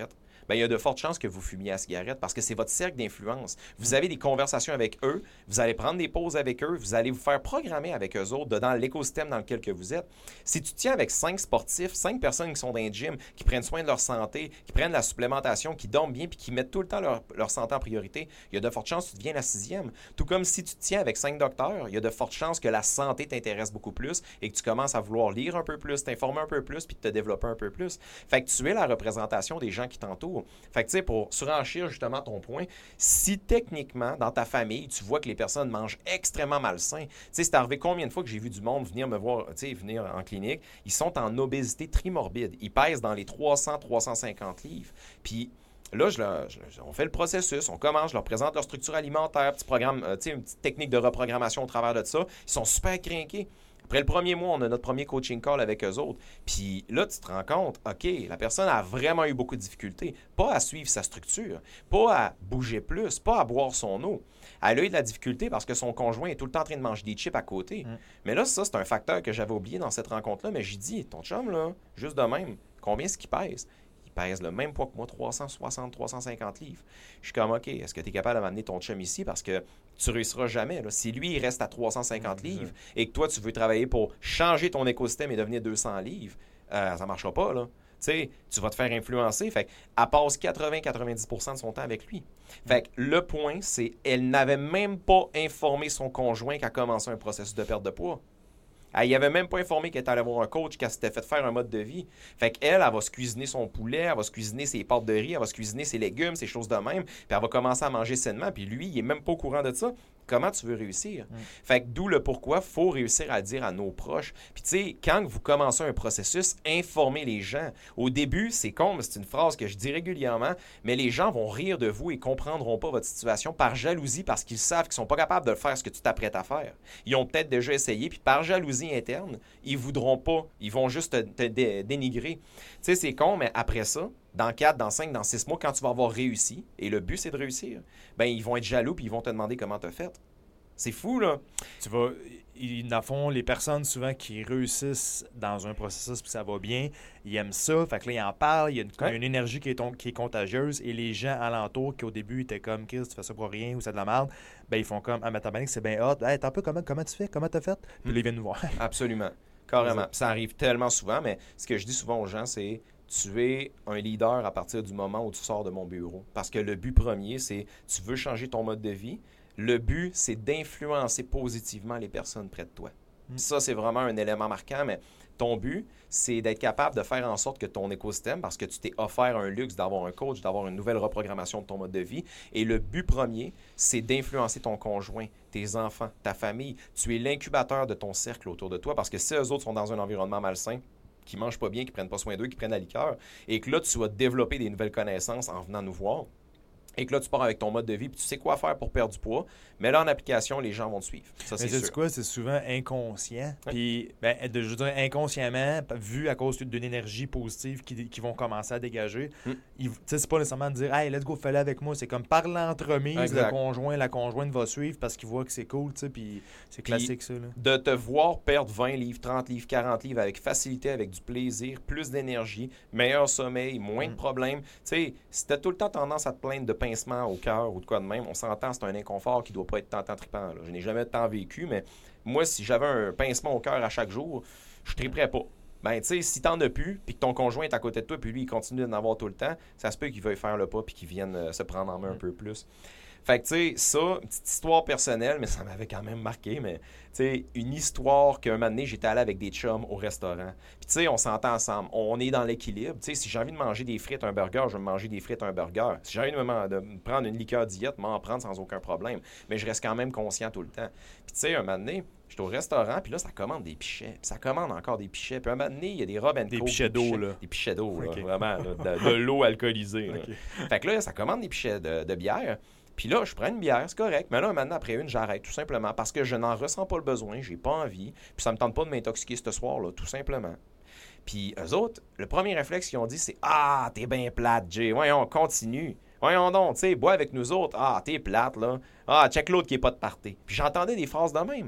bien, il y a de fortes chances que vous fumiez la cigarette parce que c'est votre cercle d'influence. Vous avez des conversations avec eux, vous allez prendre des pauses avec eux, vous allez vous faire programmer avec eux autres dans l'écosystème dans lequel que vous êtes. Si tu tiens avec cinq sportifs, cinq personnes qui sont dans un gym, qui prennent soin de leur santé, qui prennent la supplémentation, qui dorment bien puis qui mettent tout le temps leur, leur santé en priorité, il y a de fortes chances que tu deviens la sixième. Tout comme si tu tiens avec cinq docteurs, il y a de fortes chances que la santé t'intéresse beaucoup plus et que tu commences à vouloir lire un peu plus, t'informer un peu plus puis te développer un peu plus. Fait que tu es la représentation des gens qui t'entourent. Fait que tu sais, pour surenchir justement ton point, si techniquement, dans ta famille, tu vois que les personnes mangent extrêmement malsain, tu sais, c'est arrivé combien de fois que j'ai vu du monde venir me voir, tu sais, venir en clinique, ils sont en obésité trimorbide. Ils pèsent dans les trois cents à trois cent cinquante livres. Puis là, je leur, je, on fait le processus, on commence, je leur présente leur structure alimentaire, petit programme, euh, tu sais, une petite technique de reprogrammation au travers de ça. Ils sont super crinqués. Après le premier mois, on a notre premier coaching call avec eux autres. Puis là, tu te rends compte, OK, la personne a vraiment eu beaucoup de difficultés. Pas à suivre sa structure, pas à bouger plus, pas à boire son eau. Elle a eu de la difficulté parce que son conjoint est tout le temps en train de manger des chips à côté. Mm. Mais là, ça, c'est un facteur que j'avais oublié dans cette rencontre-là. Mais j'ai dit, ton chum, là, juste de même, combien est-ce qu'il pèse? Il pèse le même poids que moi, trois cent soixante à trois cent cinquante livres. Je suis comme, OK, est-ce que tu es capable de m'amener ton chum ici? Parce que tu ne réussiras jamais. Là. Si lui, il reste à trois cent cinquante livres et que toi, tu veux travailler pour changer ton écosystème et devenir deux cents livres, euh, ça ne marchera pas, là. Tu sais, tu vas te faire influencer. Fait qu'elle passe quatre-vingts à quatre-vingt-dix pour cent de son temps avec lui. Fait que le point, c'est qu'elle n'avait même pas informé son conjoint qu'elle commençait un processus de perte de poids. Elle n'avait même pas informé qu'elle était allée voir un coach, qu'elle s'était fait faire un mode de vie. Fait qu'elle, elle va se cuisiner son poulet, elle va se cuisiner ses pâtes de riz, elle va se cuisiner ses légumes, ces choses de même, puis elle va commencer à manger sainement. Puis lui, il n'est même pas au courant de ça. Comment tu veux réussir? Mm. Fait que d'où le pourquoi, il faut réussir à le dire à nos proches. Puis tu sais, quand vous commencez un processus, informez les gens. Au début, c'est con, mais c'est une phrase que je dis régulièrement, mais les gens vont rire de vous et ne comprendront pas votre situation par jalousie parce qu'ils savent qu'ils ne sont pas capables de faire ce que tu t'apprêtes à faire. Ils ont peut-être déjà essayé, puis par jalousie interne, ils ne voudront pas. Ils vont juste te, te dé- dénigrer. Tu sais, c'est con, mais après ça, dans quatre, dans cinq, dans six mois, quand tu vas avoir réussi, et le but, c'est de réussir, bien, ils vont être jaloux puis ils vont te demander comment tu as fait. C'est fou, là. Tu vas... Ils, dans le fond, les personnes, souvent, qui réussissent dans un processus puis ça va bien, ils aiment ça. Fait que là, ils en parlent. Il y a une, ouais. une énergie qui est, ton, qui est contagieuse. Et les gens alentour, qui au début étaient comme, Chris, tu fais ça pour rien ou c'est de la merde, ben ils font comme, ah, mais tabarnak, c'est bien hot. Hey, t'as un peu comment, comment tu fais? Comment t'as fait? Puis là, ils viennent nous voir. Absolument. Carrément. Ça arrive tellement souvent, mais ce que je dis souvent aux gens, c'est tu es un leader à partir du moment où tu sors de mon bureau. Parce que le but premier, c'est tu veux changer ton mode de vie. Le but, c'est d'influencer positivement les personnes près de toi. Mm. Ça, c'est vraiment un élément marquant, mais ton but, c'est d'être capable de faire en sorte que ton écosystème, parce que tu t'es offert un luxe d'avoir un coach, d'avoir une nouvelle reprogrammation de ton mode de vie, et le but premier, c'est d'influencer ton conjoint, tes enfants, ta famille. Tu es l'incubateur de ton cercle autour de toi, parce que si eux autres sont dans un environnement malsain, qui ne mangent pas bien, qui ne prennent pas soin d'eux, qui prennent la liqueur, et que là, tu vas développer des nouvelles connaissances en venant nous voir, et que là, tu pars avec ton mode de vie, puis tu sais quoi faire pour perdre du poids, mais là, en application, les gens vont te suivre. Ça, c'est sûr. C'est quoi? C'est souvent inconscient. Ouais. Puis, ben, je veux dire, inconsciemment, vu à cause d'une énergie positive qui, qui vont commencer à dégager, mm. tu sais, c'est pas nécessairement de dire « Hey, let's go, fais-le avec moi ». C'est comme par l'entremise, le conjoint, la conjointe va suivre parce qu'il voit que c'est cool, tu sais, puis c'est classique, puis, ça. Là. De te voir perdre vingt livres, trente livres, quarante livres avec facilité, avec du plaisir, plus d'énergie, meilleur sommeil, moins mm. de problèmes. Tu sais, si t'as tout le temps tendance à te plaindre de pincement au cœur ou de quoi de même, on s'entend, c'est un inconfort qui doit pas être tant, tant trippant. Là. Je n'ai jamais tant vécu, mais moi, si j'avais un pincement au cœur à chaque jour, je ne triperais pas. Ben, tu sais, si t'en as plus, puis que ton conjoint est à côté de toi, puis lui, il continue d'en avoir tout le temps, ça se peut qu'il veuille faire le pas, puis qu'il vienne euh, se prendre en main un peu plus. Fait que, tu sais, ça, une petite histoire personnelle, mais ça m'avait quand même marqué, mais, tu sais, une histoire qu'un moment donné, j'étais allé avec des chums au restaurant. Puis, tu sais, on s'entend ensemble. On est dans l'équilibre. Tu sais, si j'ai envie de manger des frites, un burger, je vais manger des frites, un burger. Si j'ai envie de me, de me prendre une liqueur diète, je m'en prendre sans aucun problème. Mais je reste quand même conscient tout le temps. Puis, tu sais, un moment donné, j'étais au restaurant, puis là, ça commande des pichets. Puis ça commande encore des pichets. Puis un moment donné, il y a des Rob and Des Co, pichets d'eau, là. Des pichets d'eau, là, okay. vraiment, là, de, de l'eau alcoolisée. Okay. Fait que là, ça commande des pichets de, de bière. Puis là, je prends une bière, c'est correct. Mais là, maintenant, après une, j'arrête tout simplement parce que je n'en ressens pas le besoin, j'ai pas envie. Puis ça me tente pas de m'intoxiquer ce soir-là, tout simplement. Puis eux autres, le premier réflexe qu'ils ont dit, c'est « Ah, t'es bien plate, Jay. Voyons, continue. Voyons donc, tu sais, bois avec nous autres. Ah, t'es plate, là. Ah, check l'autre qui est pas de party. » Puis j'entendais des phrases de même.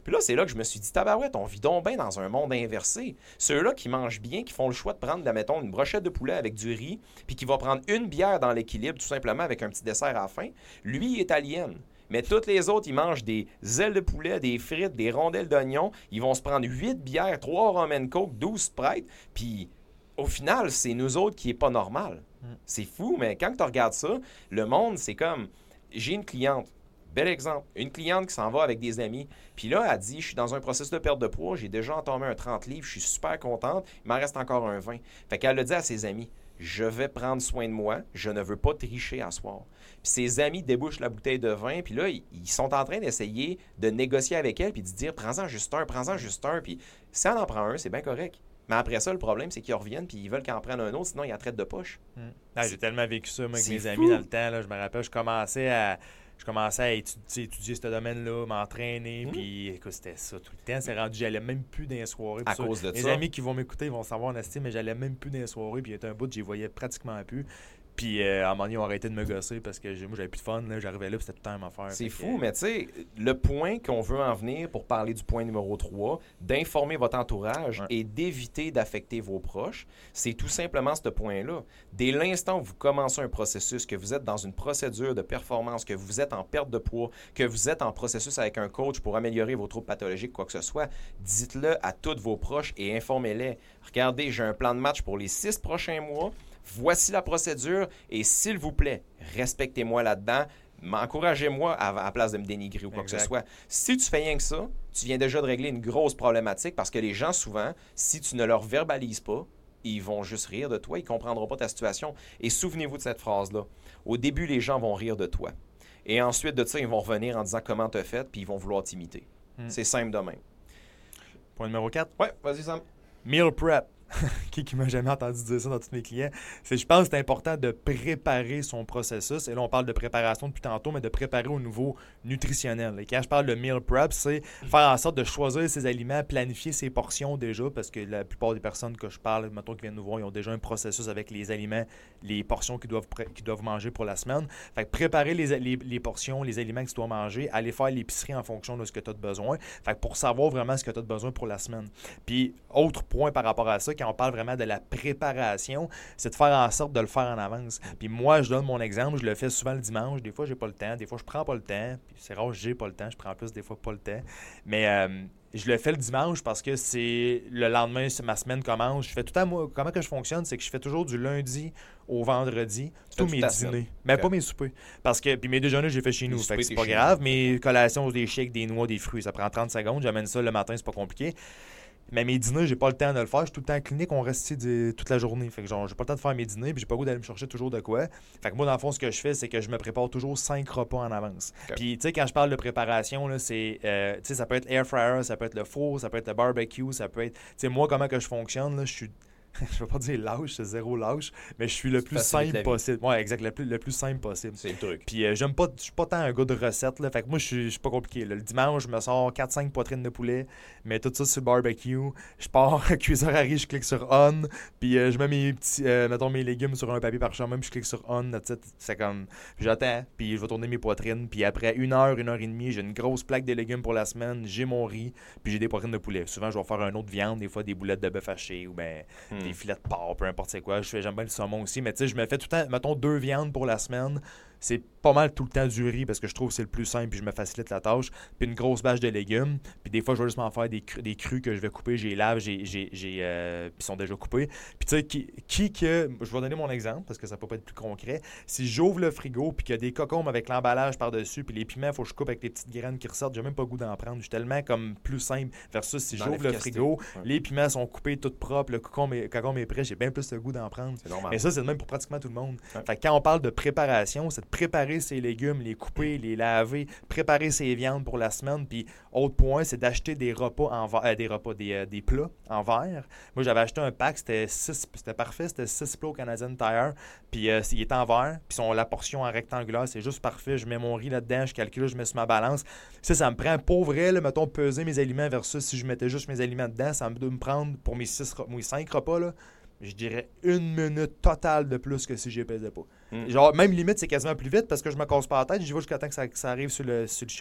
Puis là, c'est là que je me suis dit, tabarouette, on vit donc bien dans un monde inversé. Ceux-là qui mangent bien, qui font le choix de prendre, mettons, une brochette de poulet avec du riz, puis qui va prendre une bière dans l'équilibre, tout simplement avec un petit dessert à la fin, lui, il est alien. Mais toutes les autres, ils mangent des ailes de poulet, des frites, des rondelles d'oignon. Ils vont se prendre huit bières, trois rum and coke, douze Sprite. Puis, au final, c'est nous autres qui est pas normal. Mm. C'est fou, mais quand tu regardes ça, le monde, c'est comme... J'ai une cliente, bel exemple, une cliente qui s'en va avec des amis. Puis là, elle dit, je suis dans un processus de perte de poids, j'ai déjà entamé un trente livres, je suis super contente, il m'en reste encore un vingt. Fait qu'elle le dit à ses amis. Je vais prendre soin de moi, je ne veux pas tricher à soir. Puis ses amis débouchent la bouteille de vin, puis là, ils sont en train d'essayer de négocier avec elle, puis de dire, prends-en juste un, prends-en juste un, puis si elle en prend un, c'est bien correct. Mais après ça, le problème, c'est qu'ils reviennent, puis ils veulent qu'elle en prenne un autre, sinon ils en traitent de poche. Mmh. Ah, j'ai tellement vécu ça, moi, avec mes fou. amis dans le temps, là, je me rappelle, je commençais à... Je commençais à étudier, étudier ce domaine-là, m'entraîner, mmh. puis écoute, c'était ça tout le temps. C'est rendu, j'allais même plus dans les soirées. À ça, cause de mes ça. Les amis qui vont m'écouter, ils vont savoir en estime, mais j'allais même plus dans les soirées, puis il y a un bout, j'y voyais pratiquement plus. Puis euh, à un moment donné, ils ont arrêté de me gosser parce que moi, j'avais plus de fun. Là, j'arrivais là, puis c'était tout le temps à m'en faire. C'est fou, que... mais tu sais, le point qu'on veut en venir pour parler du point numéro trois, d'informer votre entourage ouais. et d'éviter d'affecter vos proches, c'est tout simplement ce point-là. Dès l'instant où vous commencez un processus, que vous êtes dans une procédure de performance, que vous êtes en perte de poids, que vous êtes en processus avec un coach pour améliorer vos troubles pathologiques, quoi que ce soit, dites-le à tous vos proches et informez-les. Regardez, j'ai un plan de match pour les six prochains mois. Voici la procédure et s'il vous plaît, respectez-moi là-dedans. Encouragez-moi à, à la place de me dénigrer ou quoi exact. Que ce soit. Si tu fais rien que ça, tu viens déjà de régler une grosse problématique parce que les gens, souvent, si tu ne leur verbalises pas, ils vont juste rire de toi, ils ne comprendront pas ta situation. Et souvenez-vous de cette phrase-là. Au début, les gens vont rire de toi. Et ensuite de ça, ils vont revenir en disant comment tu as fait, puis ils vont vouloir t'imiter. Hmm. C'est simple de même. Point numéro quatre. Ouais, vas-y, Sam. Meal prep. qui qui m'a jamais entendu dire ça dans tous mes clients, c'est je pense que c'est important de préparer son processus. Et là, on parle de préparation depuis tantôt, mais de préparer au niveau nutritionnel. Et quand je parle de meal prep, c'est faire en sorte de choisir ses aliments, planifier ses portions déjà, parce que la plupart des personnes que je parle, mettons qui viennent nous voir, ils ont déjà un processus avec les aliments, les portions qu'ils doivent, qu'ils doivent manger pour la semaine. Fait que préparer les, les, les portions, les aliments que tu dois manger, aller faire l'épicerie en fonction de ce que tu as besoin. Fait que pour savoir vraiment ce que tu as besoin pour la semaine. Puis, autre point par rapport à ça, quand on parle vraiment de la préparation, c'est de faire en sorte de le faire en avance. Puis moi, je donne mon exemple, je le fais souvent le dimanche. Des fois, j'ai pas le temps. Des fois, je prends pas le temps. Puis c'est rare que j'ai pas le temps. Je prends plus, des fois, pas le temps. Mais euh, je le fais le dimanche parce que c'est le lendemain, ma semaine commence. Je fais tout le temps, moi, comment que je fonctionne, c'est que je fais toujours du lundi au vendredi, tous mes dîners. Mais okay. pas mes soupers. Parce que, puis mes déjeuners, j'ai fait chez nous. Fait que c'est pas grave. Mes collations, des shakes, des noix, des fruits, ça prend trente secondes. J'amène ça le matin, c'est pas compliqué. Mais mes dîners, j'ai pas le temps de le faire. Je suis tout le temps en clinique, on reste ici toute la journée. Fait que genre, j'ai pas le temps de faire mes dîners, puis j'ai pas le goût d'aller me chercher toujours de quoi. Fait que moi, dans le fond, ce que je fais, c'est que je me prépare toujours cinq repas en avance. Okay. Puis, tu sais, quand je parle de préparation, là, c'est, euh, tu sais, ça peut être air fryer, ça peut être le four, ça peut être le barbecue, ça peut être, tu sais, moi, comment que je fonctionne, là, je suis... je ne vais pas dire lâche, c'est zéro lâche, mais je suis le plus simple possible. Ouais, exact, le plus, le plus simple possible. C'est le truc. Puis euh, j'aime pas, je suis pas tant un gars de recettes, là. Fait que moi, je suis, je suis pas compliqué. Là. Le dimanche, je me sors quatre cinq poitrines de poulet, mets tout ça sur le barbecue. Je pars à cuiseur à riz, je clique sur on, puis euh, je mets mes petits, euh, mettons mes légumes sur un papier parchemin, puis je clique sur on. C'est comme, j'attends, puis je vais tourner mes poitrines. Puis après une heure, une heure et demie, j'ai une grosse plaque de légumes pour la semaine, j'ai mon riz, puis j'ai des poitrines de poulet. Souvent, je vais faire un autre viande, des fois des boulettes de bœuf haché ou ben hmm. des filets de porc. Peu importe c'est quoi, je fais, j'aime bien le saumon aussi, mais tu sais, je me fais tout le temps, mettons, deux viandes pour la semaine. C'est pas mal tout le temps du riz parce que je trouve que c'est le plus simple puis je me facilite la tâche. Puis une grosse bâche de légumes. Puis des fois, je vais juste m'en faire des, cru, des crus que je vais couper. J'ai lave, j'ai, j'ai, j'ai, euh, puis ils sont déjà coupés. Puis tu sais, qui, qui que... Je vais donner mon exemple parce que ça peut pas être plus concret. Si j'ouvre le frigo puis qu'il y a des cocombes avec l'emballage par-dessus puis les piments, il faut que je coupe avec les petites graines qui ressortent. J'ai même pas le goût d'en prendre. Je suis tellement comme plus simple versus si Dans j'ouvre le frigo, ouais. les piments sont coupés tout propres, le cocombe est, cocombe est prêt, j'ai bien plus le goût d'en prendre. C'est normal. Mais ça, c'est le même pour pratiquement tout le monde. Ouais. Fait que quand on parle de préparation, c'est de préparer ses légumes, les couper, les laver, préparer ses viandes pour la semaine. Puis, autre point, c'est d'acheter des repas en verre, euh, des repas, des, euh, des plats en verre. Moi, j'avais acheté un pack, c'était six, c'était parfait, c'était six plats au Canadian Tire. Puis, euh, il est en verre, puis son, la portion en rectangulaire, c'est juste parfait. Je mets mon riz là-dedans, je calcule, je mets sur ma balance. Ça, ça me prend pour vrai, là, mettons, peser mes aliments versus si je mettais juste mes aliments dedans, ça me doit me prendre pour mes, six, mes cinq repas, là. Je dirais une minute totale de plus que si je les pesais pas. Mm. Genre, même limite, c'est quasiment plus vite parce que je me casse pas la tête. J'y vais jusqu'à temps que ça, que ça arrive sur le, sur le chiffre.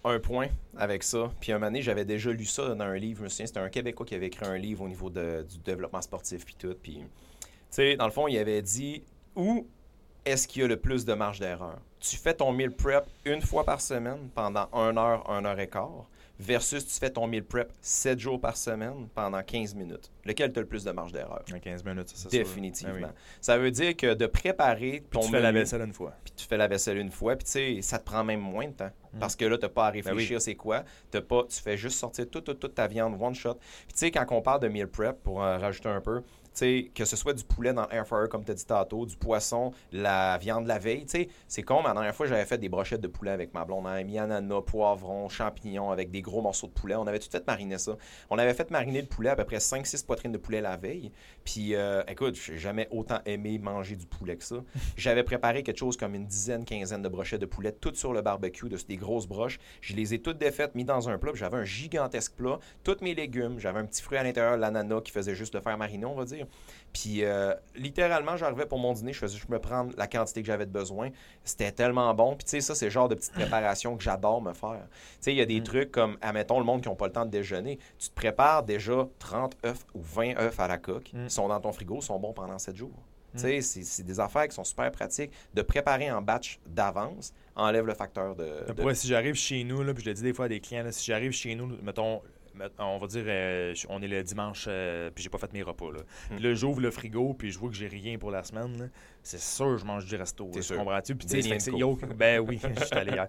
un point avec ça. Puis un moment donné, j'avais déjà lu ça dans un livre. Je me souviens, c'était un Québécois qui avait écrit un livre au niveau de, du développement sportif puis tout. Puis, tu sais, dans le fond, il avait dit où est-ce qu'il y a le plus de marge d'erreur? Tu fais ton meal prep une fois par semaine pendant une heure, une heure et quart, versus tu fais ton meal prep sept jours par semaine pendant quinze minutes. Lequel tu as le plus de marge d'erreur? quinze minutes, c'est ça. Définitivement. Ah oui. Ça veut dire que de préparer ton puis tu fais la vaisselle une fois. Puis tu fais la vaisselle une fois, puis tu sais, ça te prend même moins de temps. Mm. Parce que là, tu n'as pas à réfléchir, ben oui. c'est quoi. T'as pas, tu fais juste sortir toute, toute, toute ta viande one shot. Puis tu sais, quand on parle de meal prep, pour en rajouter un peu, t'sais, que ce soit du poulet dans l'air fryer, comme tu as dit tantôt, du poisson, la viande la veille. T'sais, c'est con, mais la dernière fois, j'avais fait des brochettes de poulet avec ma blonde. On avait mis ananas, poivron, champignons avec des gros morceaux de poulet. On avait tout fait mariner ça. On avait fait mariner le poulet, à peu près cinq six poitrines de poulet la veille. Puis, euh, écoute, j'ai jamais autant aimé manger du poulet que ça. J'avais préparé quelque chose comme une dizaine, quinzaine de brochettes de poulet, toutes sur le barbecue, de des grosses broches. Je les ai toutes défaites, mis dans un plat. J'avais un gigantesque plat, tous mes légumes. J'avais un petit fruit à l'intérieur, l'ananas, qui faisait juste le faire mariner, on va dire. Puis, euh, littéralement, j'arrivais pour mon dîner, je faisais juste me prendre la quantité que j'avais de besoin. C'était tellement bon. Puis, tu sais, ça, c'est le genre de petite préparation que j'adore me faire. Tu sais, il y a des mm. trucs comme, admettons, le monde qui n'a pas le temps de déjeuner. Tu te prépares déjà trente œufs ou vingt œufs à la coque. Mm. Ils sont dans ton frigo, ils sont bons pendant sept jours. Mm. Tu sais, c'est, c'est des affaires qui sont super pratiques. De préparer en batch d'avance enlève le facteur de... de... Ouais, si j'arrive chez nous, là, puis je le dis des fois à des clients, là, si j'arrive chez nous, mettons... on va dire, euh, on est le dimanche, euh, puis j'ai pas fait mes repas. Là. Mm. Puis là, j'ouvre le frigo, puis je vois que j'ai rien pour la semaine. Là. C'est sûr, je mange du resto. C'est sûr. Comprends-tu? Puis tu sais, c'est yo, ben oui, je suis allé hier.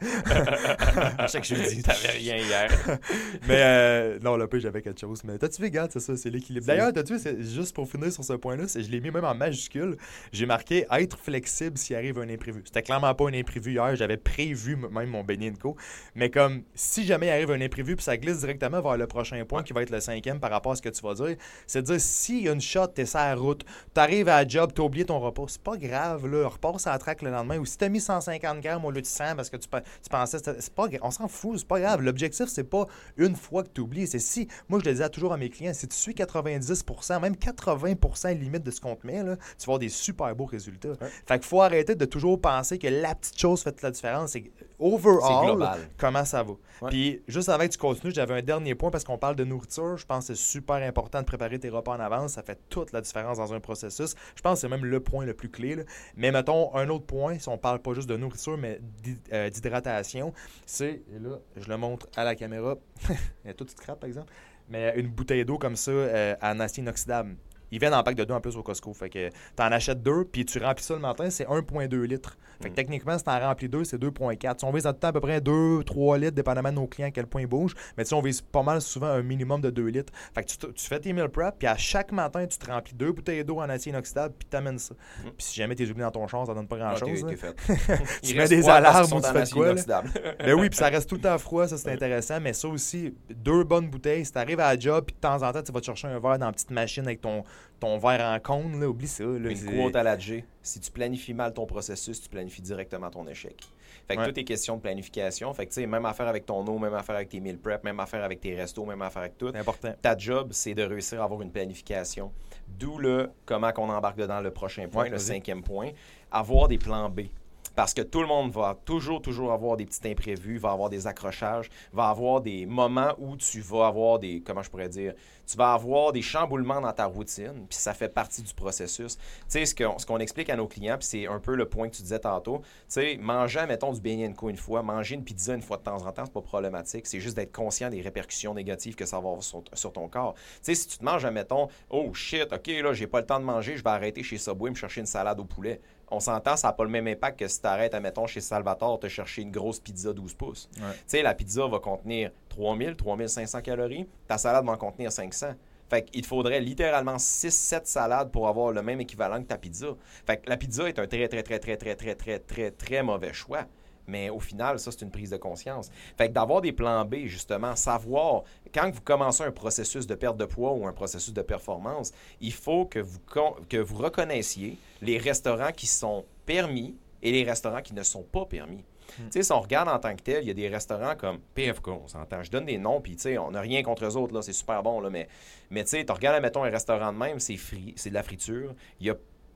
À chaque jeudi. T'avais rien hier. Mais euh, non, là, puis j'avais quelque chose. Mais t'as-tu vu, regarde, c'est ça, c'est l'équilibre. D'ailleurs, t'as-tu vu, c'est juste pour finir sur ce point-là, c'est, je l'ai mis même en majuscule. J'ai marqué être flexible s'il arrive un imprévu. C'était clairement pas un imprévu hier. J'avais prévu même mon Benny and Co. Mais comme si jamais il arrive un imprévu, puis ça glisse directement vers le prochain point qui va être le cinquième par rapport à ce que tu vas dire, c'est de dire s'il y a une shot, t'es sur la route, t'arrives à la job, t'as oublié ton repas, c'est pas grave, là, repasse à la traque le lendemain, ou si t'as mis cent cinquante grammes au lieu de cent parce que tu, tu pensais, c'est pas, on s'en fout, c'est pas grave. L'objectif, c'est pas une fois que tu oublies, c'est si, moi je le disais toujours à mes clients, si tu suis quatre-vingt-dix pour cent, même quatre-vingts pour cent limite de ce qu'on te met, là, tu vas avoir des super beaux résultats. Ouais. Fait qu'il faut arrêter de toujours penser que la petite chose fait la différence, c'est overall, c'est comment ça va. Ouais. Puis juste avant que tu continues, j'avais un dernier point parce qu'on parle de nourriture. Je pense que c'est super important de préparer tes repas en avance. Ça fait toute la différence dans un processus. Je pense que c'est même le point le plus clé. Là. Mais mettons, un autre point, si on parle pas juste de nourriture, mais d'hydratation, c'est, et là, je le montre à la caméra, il y a tout de scrap par exemple, mais une bouteille d'eau comme ça euh, en acier inoxydable. Ils viennent en pack de deux en plus au Costco. Fait que t'en achètes deux, puis tu remplis ça le matin, c'est un virgule deux litres. Fait que mm. techniquement, si t'en remplis deux, c'est deux virgule quatre. Si on vise à temps à peu près deux trois litres, dépendamment de nos clients à quel point ils bougent. Mais si on vise pas mal souvent un minimum de deux litres. Fait que tu, tu fais tes meal prep, puis à chaque matin, tu te remplis deux bouteilles d'eau en acier inoxydable, puis t'amènes ça. Mm. Puis si jamais t'es oublié dans ton char, ça donne pas grand-chose. Ah, t'es, t'es fait. Tu mets des alarmes ou tu fais quoi. Ben oui, puis ça reste tout le temps froid, ça c'est ouais. intéressant. Mais ça aussi, deux bonnes bouteilles. Si t'arrives à la job, puis de temps en temps, tu vas te chercher un verre dans la petite machine avec ton, ton verre en cône, là, oublie ça. Là, une c'est... quote à la J. Si tu planifies mal ton processus, tu planifies directement ton échec. Fait que ouais. tout est question de planification. Fait que tu sais, même affaire avec ton eau, même affaire avec tes meal prep, même affaire avec tes restos, même affaire avec tout. C'est important. Ta job, c'est de réussir à avoir une planification. D'où le comment qu'on embarque dedans le prochain point, ouais, le vas-y. cinquième point. Avoir des plans B. Parce que tout le monde va toujours, toujours avoir des petits imprévus, va avoir des accrochages, va avoir des moments où tu vas avoir des, comment je pourrais dire, tu vas avoir des chamboulements dans ta routine, puis ça fait partie du processus. Tu sais, ce qu'on, ce qu'on explique à nos clients, puis c'est un peu le point que tu disais tantôt, tu sais, manger, mettons, du Benny and Co une fois, manger une pizza une fois de temps en temps, c'est pas problématique, c'est juste d'être conscient des répercussions négatives que ça va avoir sur, sur ton corps. Tu sais, si tu te manges, mettons, oh shit, OK, là, j'ai pas le temps de manger, je vais arrêter chez Subway me chercher une salade au poulet. On s'entend, ça n'a pas le même impact que si tu arrêtes, admettons, chez Salvatore, te chercher une grosse pizza douze pouces. Ouais. Tu sais, la pizza va contenir trois mille, trois mille cinq cents calories. Ta salade va en contenir cinq cents. Fait qu'il te faudrait littéralement six sept salades pour avoir le même équivalent que ta pizza. Fait que la pizza est un très, très, très, très, très, très, très, très, très mauvais choix. Mais au final, ça, c'est une prise de conscience. Fait que d'avoir des plans B, justement, savoir, quand vous commencez un processus de perte de poids ou un processus de performance, il faut que vous, que vous reconnaissiez les restaurants qui sont permis et les restaurants qui ne sont pas permis. Mm. Tu sais, si on regarde en tant que tel, il y a des restaurants comme P F K, on s'entend. Je donne des noms, puis tu sais, on n'a rien contre eux autres, là, c'est super bon, là, mais, mais tu sais, tu regardes, mettons, un restaurant de même, c'est frit, c'est de la friture. Il y a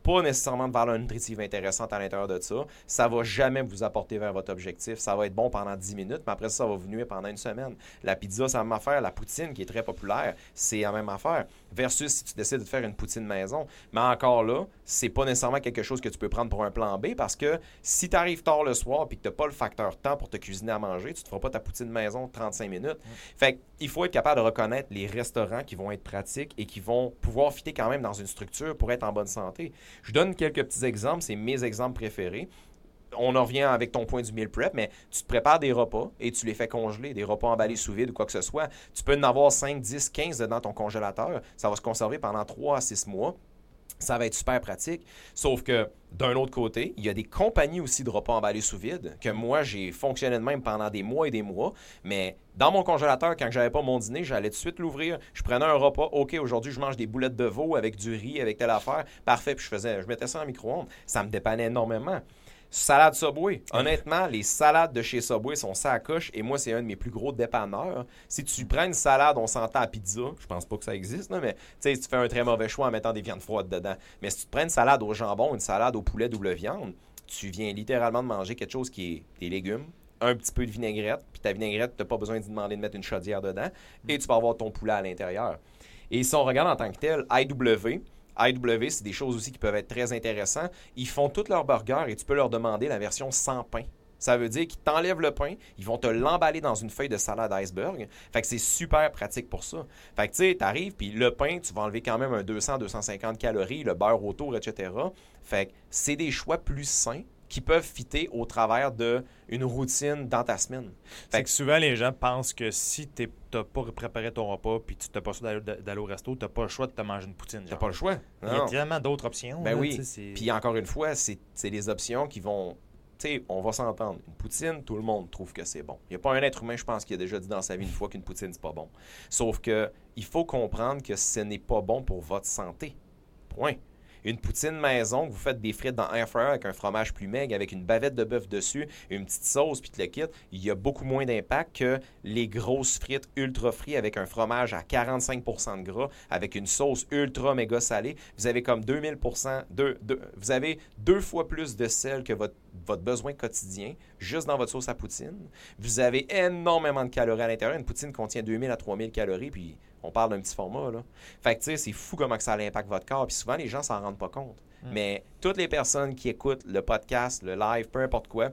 pas nécessairement de valeur nutritive intéressante à l'intérieur de ça. Ça va jamais vous apporter vers votre objectif. Ça va être bon pendant dix minutes, mais après ça, ça va vous nuire pendant une semaine. La pizza, c'est la même affaire. La poutine, qui est très populaire, c'est la même affaire. Versus si tu décides de faire une poutine maison. Mais encore là, c'est pas nécessairement quelque chose que tu peux prendre pour un plan B parce que si tu arrives tard le soir et que tu n'as pas le facteur temps pour te cuisiner à manger, tu ne te feras pas ta poutine maison trente-cinq minutes. Mmh. Fait qu'il faut être capable de reconnaître les restaurants qui vont être pratiques et qui vont pouvoir fitter quand même dans une structure pour être en bonne santé. Je donne quelques petits exemples, c'est mes exemples préférés. On en revient avec ton point du meal prep, mais tu te prépares des repas et tu les fais congeler, des repas emballés sous vide ou quoi que ce soit. Tu peux en avoir cinq, dix, quinze dans ton congélateur. Ça va se conserver pendant trois à six mois. Ça va être super pratique. Sauf que, d'un autre côté, il y a des compagnies aussi de repas emballés sous vide que moi, j'ai fonctionné de même pendant des mois et des mois. Mais dans mon congélateur, quand j'avais pas mon dîner, j'allais tout de suite l'ouvrir. Je prenais un repas. OK, aujourd'hui, je mange des boulettes de veau avec du riz, avec telle affaire. Parfait. Puis je faisais, je mettais ça en micro-ondes. Ça me dépannait énormément. Salade Subway. Honnêtement, les salades de chez Subway sont ça à coche et moi, c'est un de mes plus gros dépanneurs. Si tu prends une salade, on s'entend à pizza, je pense pas que ça existe, là, mais tu sais, tu fais un très mauvais choix en mettant des viandes froides dedans. Mais si tu te prends une salade au jambon, une salade au poulet double viande, tu viens littéralement de manger quelque chose qui est des légumes, un petit peu de vinaigrette, puis ta vinaigrette, tu n'as pas besoin d'y demander de mettre une chaudière dedans, et tu vas avoir ton poulet à l'intérieur. Et si on regarde en tant que tel, I W, I W, c'est des choses aussi qui peuvent être très intéressantes. Ils font tous leurs burgers et tu peux leur demander la version sans pain. Ça veut dire qu'ils t'enlèvent le pain, ils vont te l'emballer dans une feuille de salade iceberg. Fait que c'est super pratique pour ça. Fait que tu sais, t'arrives, puis le pain, tu vas enlever quand même un deux cents à deux cent cinquante calories, le beurre autour, et cetera. Fait que c'est des choix plus sains qui peuvent fitter au travers d'une routine dans ta semaine. Fait que souvent, les gens pensent que si tu n'as pas préparé ton repas puis tu n'as pas le choix d'aller au resto, tu n'as pas le choix de te manger une poutine. Tu n'as pas le choix. Il y a tellement d'autres options. Ben là, oui. Puis encore une fois, c'est des options qui vont... Tu sais, on va s'entendre. Une poutine, tout le monde trouve que c'est bon. Il n'y a pas un être humain, je pense, qui a déjà dit dans sa vie une fois qu'une poutine, c'est pas bon. Sauf que il faut comprendre que ce n'est pas bon pour votre santé. Point. Une poutine maison, que vous faites des frites dans air fryer avec un fromage plus maigre, avec une bavette de bœuf dessus, une petite sauce, puis tu le quittes, il y a beaucoup moins d'impact que les grosses frites ultra frites avec un fromage à quarante-cinq pour cent de gras, avec une sauce ultra méga salée. Vous avez comme deux mille pour cent, deux, deux, vous avez deux fois plus de sel que votre, votre besoin quotidien, juste dans votre sauce à poutine. Vous avez énormément de calories à l'intérieur. Une poutine contient deux mille à trois mille calories, puis on parle d'un petit format, là. Fait que, tu sais, c'est fou comment que ça impacte votre corps. Puis souvent, les gens s'en rendent pas compte. Mm. Mais toutes les personnes qui écoutent le podcast, le live, peu importe quoi,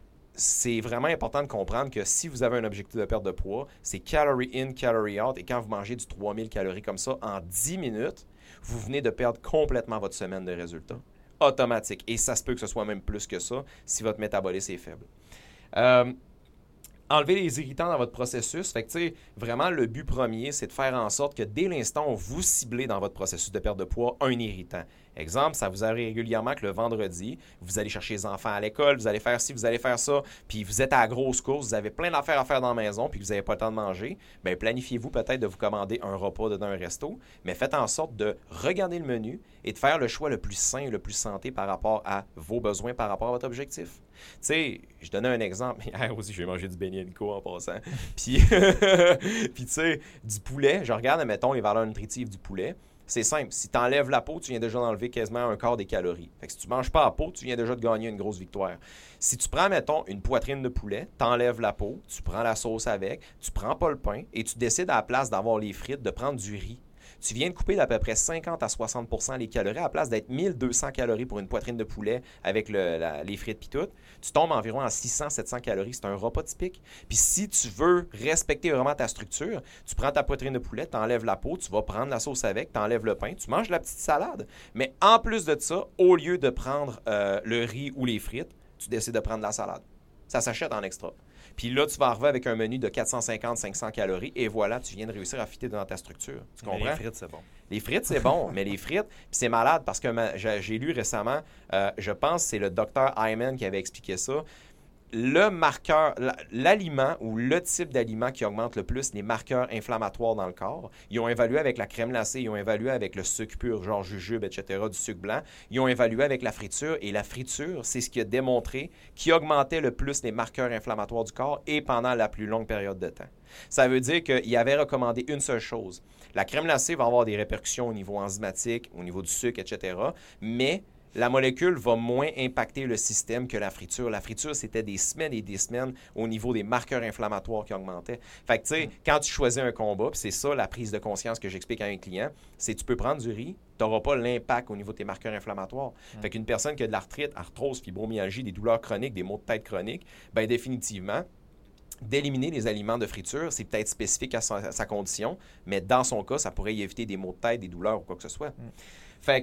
c'est vraiment important de comprendre que si vous avez un objectif de perte de poids, c'est calorie in, calorie out. Et quand vous mangez du trois mille calories comme ça en dix minutes, vous venez de perdre complètement votre semaine de résultats. Automatique. Et ça se peut que ce soit même plus que ça si votre métabolisme est faible. Euh... Enlever les irritants dans votre processus. Fait que, tu sais, vraiment, le but premier, c'est de faire en sorte que dès l'instant où vous ciblez dans votre processus de perte de poids un irritant. Exemple, ça vous arrive régulièrement que le vendredi, vous allez chercher les enfants à l'école, vous allez faire ci, vous allez faire ça, puis vous êtes à la grosse course, vous avez plein d'affaires à faire dans la maison, puis vous n'avez pas le temps de manger. Bien, planifiez-vous peut-être de vous commander un repas dans un resto, mais faites en sorte de regarder le menu et de faire le choix le plus sain et le plus santé par rapport à vos besoins, par rapport à votre objectif. Tu sais, je donnais un exemple. Hier aussi, je vais manger du beignet Nico en passant. Puis, puis tu sais, du poulet, je regarde, mettons, les valeurs nutritives du poulet. C'est simple. Si tu enlèves la peau, tu viens déjà d'enlever quasiment un quart des calories. Fait que si tu ne manges pas la peau, tu viens déjà de gagner une grosse victoire. Si tu prends, mettons, une poitrine de poulet, tu enlèves la peau, tu prends la sauce avec, tu prends pas le pain et tu décides à la place d'avoir les frites, de prendre du riz. Tu viens de couper d'à peu près cinquante à soixante pour cent les calories à la place d'être mille deux cents calories pour une poitrine de poulet avec le, la, les frites puis tout. Tu tombes environ à six cents à sept cents calories. C'est un repas typique. Puis si tu veux respecter vraiment ta structure, tu prends ta poitrine de poulet, tu enlèves la peau, tu vas prendre la sauce avec, tu enlèves le pain, tu manges la petite salade. Mais en plus de ça, au lieu de prendre euh, le riz ou les frites, tu décides de prendre la salade. Ça s'achète en extra. Puis là, tu vas arriver avec un menu de quatre cent cinquante à cinq cents calories et voilà, tu viens de réussir à fitter dans ta structure. Tu comprends? Mais les frites, c'est bon. Les frites, c'est bon, mais les frites, puis c'est malade parce que ma, j'ai lu récemment, euh, je pense que c'est le docteur Hyman qui avait expliqué ça. Le marqueur, l'aliment ou le type d'aliment qui augmente le plus les marqueurs inflammatoires dans le corps, ils ont évalué avec la crème glacée, ils ont évalué avec le sucre pur, genre jujube, et cetera, du sucre blanc. Ils ont évalué avec la friture et la friture, c'est ce qui a démontré qui augmentait le plus les marqueurs inflammatoires du corps et pendant la plus longue période de temps. Ça veut dire qu'il avait recommandé une seule chose. La crème glacée va avoir des répercussions au niveau enzymatique, au niveau du sucre, et cetera, mais la molécule va moins impacter le système que la friture. La friture, c'était des semaines et des semaines au niveau des marqueurs inflammatoires qui augmentaient. Fait que, tu sais, mm. quand tu choisis un combat, puis c'est ça la prise de conscience que j'explique à un client, c'est tu peux prendre du riz, tu n'auras pas l'impact au niveau de tes marqueurs inflammatoires. Mm. Fait qu'une personne qui a de l'arthrite, arthrose, fibromyalgie, des douleurs chroniques, des maux de tête chroniques, bien définitivement, d'éliminer les aliments de friture, c'est peut-être spécifique à sa, à sa condition, mais dans son cas, ça pourrait y éviter des maux de tête, des douleurs ou quoi que ce soit. Mm. Fait que,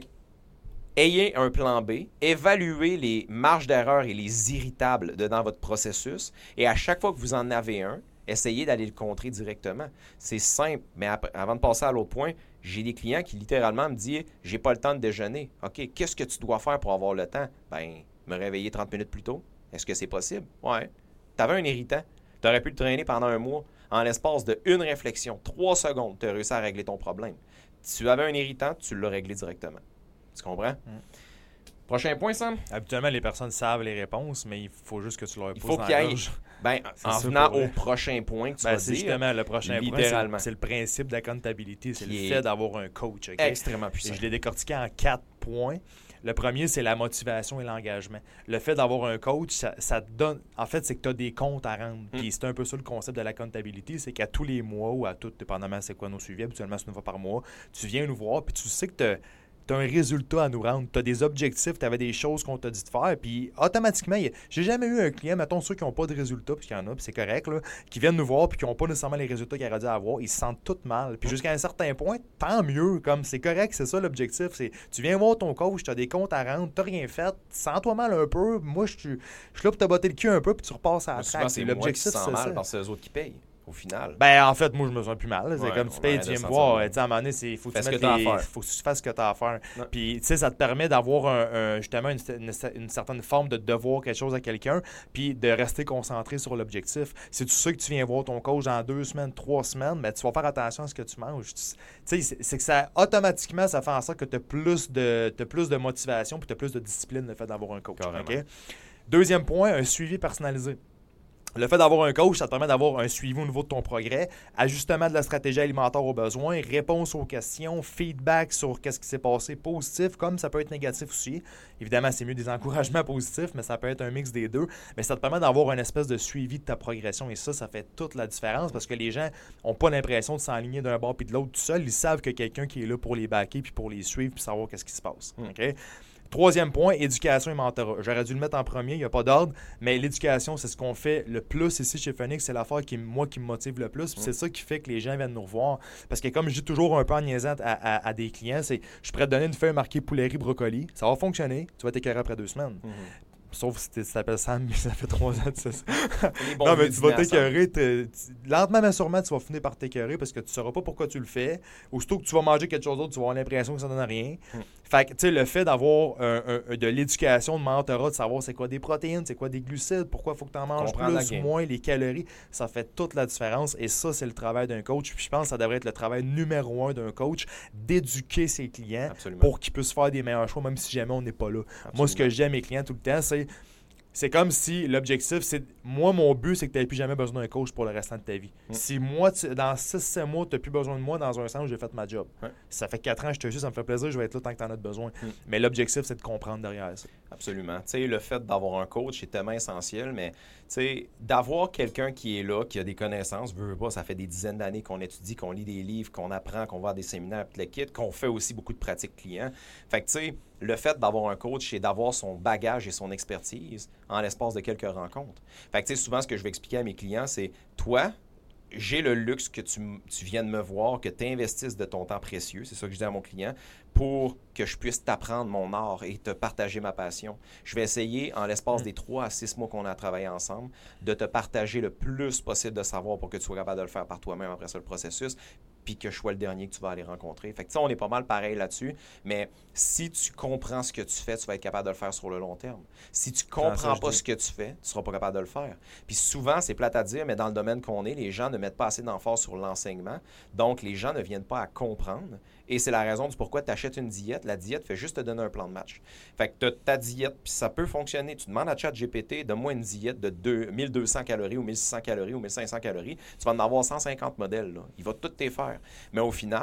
ayez un plan B, évaluez les marges d'erreur et les irritables de, dans votre processus, et à chaque fois que vous en avez un, essayez d'aller le contrer directement. C'est simple, mais après, avant de passer à l'autre point, j'ai des clients qui littéralement me disent « J'ai pas le temps de déjeuner. » OK, qu'est-ce que tu dois faire pour avoir le temps? Ben, me réveiller trente minutes plus tôt. Est-ce que c'est possible? Ouais. Tu avais un irritant. Tu aurais pu le traîner pendant un mois. En l'espace de une réflexion, trois secondes, tu as réussi à régler ton problème. Si tu avais un irritant, tu l'as réglé directement. Tu comprends? Mm. Prochain point, Sam? Habituellement, les personnes savent les réponses, mais il faut juste que tu leur il pousses faut dans qu'il la aille. gorge. Ben, en venant au prochain point que tu ben, vas c'est dire. justement le prochain point, c'est, c'est le principe d'accountability. C'est qui le fait d'avoir un coach. Okay? Extrêmement puissant. Et je l'ai décortiqué en quatre points. Le premier, c'est la motivation et l'engagement. Le fait d'avoir un coach, ça, ça te donne... En fait, c'est que tu as des comptes à rendre. Mm. Puis c'est un peu ça le concept de l'accountability, c'est qu'à tous les mois ou à tout, dépendamment c'est quoi nos suivis, habituellement c'est une fois par mois, tu viens nous voir puis tu sais que tu as... tu as un résultat à nous rendre, tu as des objectifs, tu avais des choses qu'on t'a dit de faire, puis automatiquement, a... j'ai jamais eu un client, mettons ceux qui n'ont pas de résultats, puis qu'il y en a, puis c'est correct, là, qui viennent nous voir, puis qui n'ont pas nécessairement les résultats qu'ils auraient dû avoir, ils se sentent tout mal. Puis jusqu'à un certain point, tant mieux, comme c'est correct, c'est ça l'objectif, c'est tu viens voir ton coach, tu as des comptes à rendre, tu n'as rien fait, sens-toi mal un peu, moi je suis là pour te botter le cul un peu, puis tu repasses à la traque. C'est l'objectif, c'est mal parce que c'est eux autres qui payent. Au final. Ben, en fait, moi, je me sens plus mal. C'est ouais, comme tu payes, tu viens me voir. À un moment donné, il faut que tu les... faut que tu fasses ce que tu as à faire. Puis, tu sais, ça te permet d'avoir un, un, justement une, une, une certaine forme de devoir quelque chose à quelqu'un, puis de rester concentré sur l'objectif. Si tu sais que tu viens voir ton coach dans deux semaines, trois semaines, ben, tu vas faire attention à ce que tu manges. Tu sais, c'est, c'est que ça, automatiquement, ça fait en sorte que tu as plus de, t'as plus de motivation, puis tu as plus de discipline le fait d'avoir un coach. Okay? Deuxième point, un suivi personnalisé. Le fait d'avoir un coach, ça te permet d'avoir un suivi au niveau de ton progrès, ajustement de la stratégie alimentaire aux besoins, réponse aux questions, feedback sur qu'est-ce qui s'est passé positif, comme ça peut être négatif aussi. Évidemment, c'est mieux des encouragements positifs, mais ça peut être un mix des deux. Mais ça te permet d'avoir une espèce de suivi de ta progression et ça, ça fait toute la différence parce que les gens n'ont pas l'impression de s'enligner d'un bord puis de l'autre tout seul. Ils savent que quelqu'un qui est là pour les backer puis pour les suivre puis savoir qu'est-ce qui se passe. Mm. Okay? Troisième point, éducation et mentorat. J'aurais dû le mettre en premier, il n'y a pas d'ordre, mais l'éducation, c'est ce qu'on fait le plus ici chez Phoenix. C'est l'affaire qui, moi, qui me motive le plus. Puis c'est ça qui fait que les gens viennent nous revoir. Parce que comme je dis toujours un peu en niaisant à, à, à des clients, c'est je pourrais te donner une feuille marquée poulerie brocoli. Ça va fonctionner. Tu vas t'écœurer après deux semaines. Mm-hmm. Sauf si tu t'appelles Sam, mais ça fait trois ans que c'est ça. Non, mais tu vas t'écœurer. Lentement, mais sûrement, tu vas finir par t'écœurer parce que tu ne sauras pas pourquoi tu le fais. Aussitôt que tu vas manger quelque chose d'autre, tu vas avoir l'impression que ça ne donne rien. Mm. Fait que, tu sais, le fait d'avoir un, un, de l'éducation, de mentorat, de savoir c'est quoi des protéines, c'est quoi des glucides, pourquoi il faut que tu en manges plus ou moins, les calories, ça fait toute la différence. Et ça, c'est le travail d'un coach. Puis je pense que ça devrait être le travail numéro un d'un coach, d'éduquer ses clients Absolument. Pour qu'ils puissent faire des meilleurs choix, même si jamais on n'est pas là. Absolument. Moi, ce que je dis à mes clients tout le temps, c'est C'est comme si l'objectif, c'est... Moi, mon but, c'est que tu n'aies plus jamais besoin d'un coach pour le restant de ta vie. Mm. Si moi, tu... dans six sept mois, tu n'as plus besoin de moi, dans un sens, j'ai fait ma job. Ouais. Ça fait quatre ans que je te suis, ça me fait plaisir, je vais être là tant que tu en as besoin. Mm. Mais l'objectif, c'est de comprendre derrière ça. Absolument. Tu sais, le fait d'avoir un coach est tellement essentiel, mais tu sais, d'avoir quelqu'un qui est là, qui a des connaissances, veut, veut pas, ça fait des dizaines d'années qu'on étudie, qu'on lit des livres, qu'on apprend, qu'on va à des séminaires, puis le kit, qu'on fait aussi beaucoup de pratiques clients. Fait que tu sais, le fait d'avoir un coach, c'est d'avoir son bagage et son expertise en l'espace de quelques rencontres. Fait que tu sais, souvent, ce que je vais expliquer à mes clients, c'est toi, j'ai le luxe que tu, tu viennes me voir, que tu investisses de ton temps précieux, c'est ça que je dis à mon client, pour que je puisse t'apprendre mon art et te partager ma passion. Je vais essayer, en l'espace mmh. des trois à six mois qu'on a travaillé ensemble, de te partager le plus possible de savoir pour que tu sois capable de le faire par toi-même après ça, le processus, puis que je sois le dernier que tu vas aller rencontrer. Fait que, tu sais, on est pas mal pareil là-dessus, mais si tu comprends ce que tu fais, tu vas être capable de le faire sur le long terme. Si tu comprends pas ce que tu fais, tu seras pas capable de le faire. Puis souvent, c'est plate à dire, mais dans le domaine qu'on est, les gens ne mettent pas assez d'emphase sur l'enseignement, donc les gens ne viennent pas à comprendre, et c'est la raison du pourquoi tu achètes une diète. La diète fait juste te donner un plan de match. Fait que tu as ta diète, puis ça peut fonctionner. Tu demandes à ChatGPT, donne-moi une diète de deux, mille deux cents calories ou mille six cents calories ou mille cinq cents calories. Tu vas en avoir cent cinquante modèles, là. Il va tout te faire. Mais au final,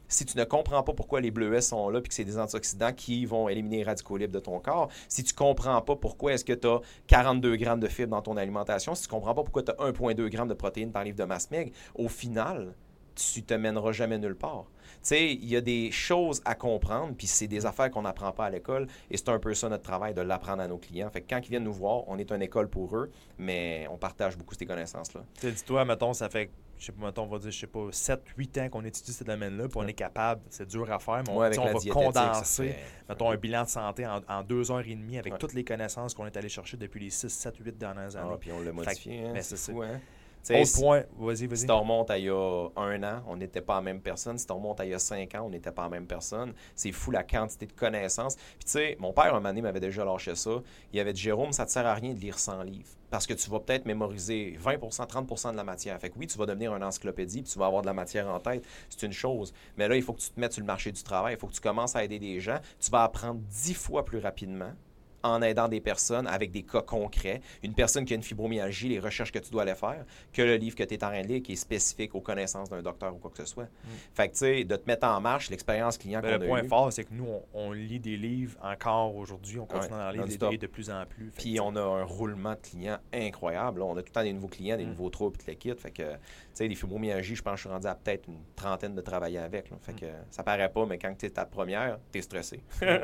si tu ne comprends pas pourquoi les bleuets sont là puis que c'est des antioxydants qui vont éliminer les radicaux libres de ton corps, si tu ne comprends pas pourquoi est-ce que tu as quarante-deux grammes de fibres dans ton alimentation, si tu ne comprends pas pourquoi tu as un virgule deux grammes de protéines par livre de masse maigre, au final, tu ne te mèneras jamais nulle part. Tu sais, il y a des choses à comprendre, puis c'est des affaires qu'on n'apprend pas à l'école, et c'est un peu ça notre travail, de l'apprendre à nos clients. Fait que quand ils viennent nous voir, on est une école pour eux, mais on partage beaucoup ces connaissances-là. Tu sais, dis-toi, mettons, ça fait, je sais pas, mettons, on va dire, je sais pas, sept huit ans qu'on étudie ce domaine-là, puis on est capable, c'est dur à faire, mais on, ouais, on va condenser, fait... mettons, un bilan de santé en, en deux heures et demie avec ouais. toutes les connaissances qu'on est allé chercher depuis les six, sept, huit dernières années. Ah, puis on l'a modifié, que, hein, c'est, c'est fou, hein? Autre point, vas-y, vas-y. Si tu remontes à il y a un an, on n'était pas la même personne. Si tu remontes à il y a cinq ans, on n'était pas la même personne. C'est fou la quantité de connaissances. Puis tu sais, mon père, un moment donné, m'avait déjà lâché ça. Il avait dit, Jérôme, ça ne te sert à rien de lire cent livres. Parce que tu vas peut-être mémoriser vingt pour cent, trente pour cent de la matière. Fait que oui, tu vas devenir une encyclopédie, puis tu vas avoir de la matière en tête. C'est une chose. Mais là, il faut que tu te mettes sur le marché du travail. Il faut que tu commences à aider des gens. Tu vas apprendre dix fois plus rapidement en aidant des personnes avec des cas concrets. Une personne qui a une fibromyalgie, les recherches que tu dois aller faire, que le livre que tu es en train de lire qui est spécifique aux connaissances d'un docteur ou quoi que ce soit. Mm. Fait que, tu sais, de te mettre en marche, l'expérience client ben, qu'on le a point eu, fort, c'est que nous, on, on lit des livres encore aujourd'hui. On continue ouais, à en lire des livres de plus en plus. Puis on a un roulement de clients incroyable. Là, on a tout le temps des nouveaux clients, des mm. nouveaux troubles, puis le kit. Fait que, tu sais, les fibromyalgies, je pense que je suis rendu à peut-être une trentaine de travailler avec. Là. Fait que mm. ça paraît pas, mais quand tu es ta première, tu es stressé.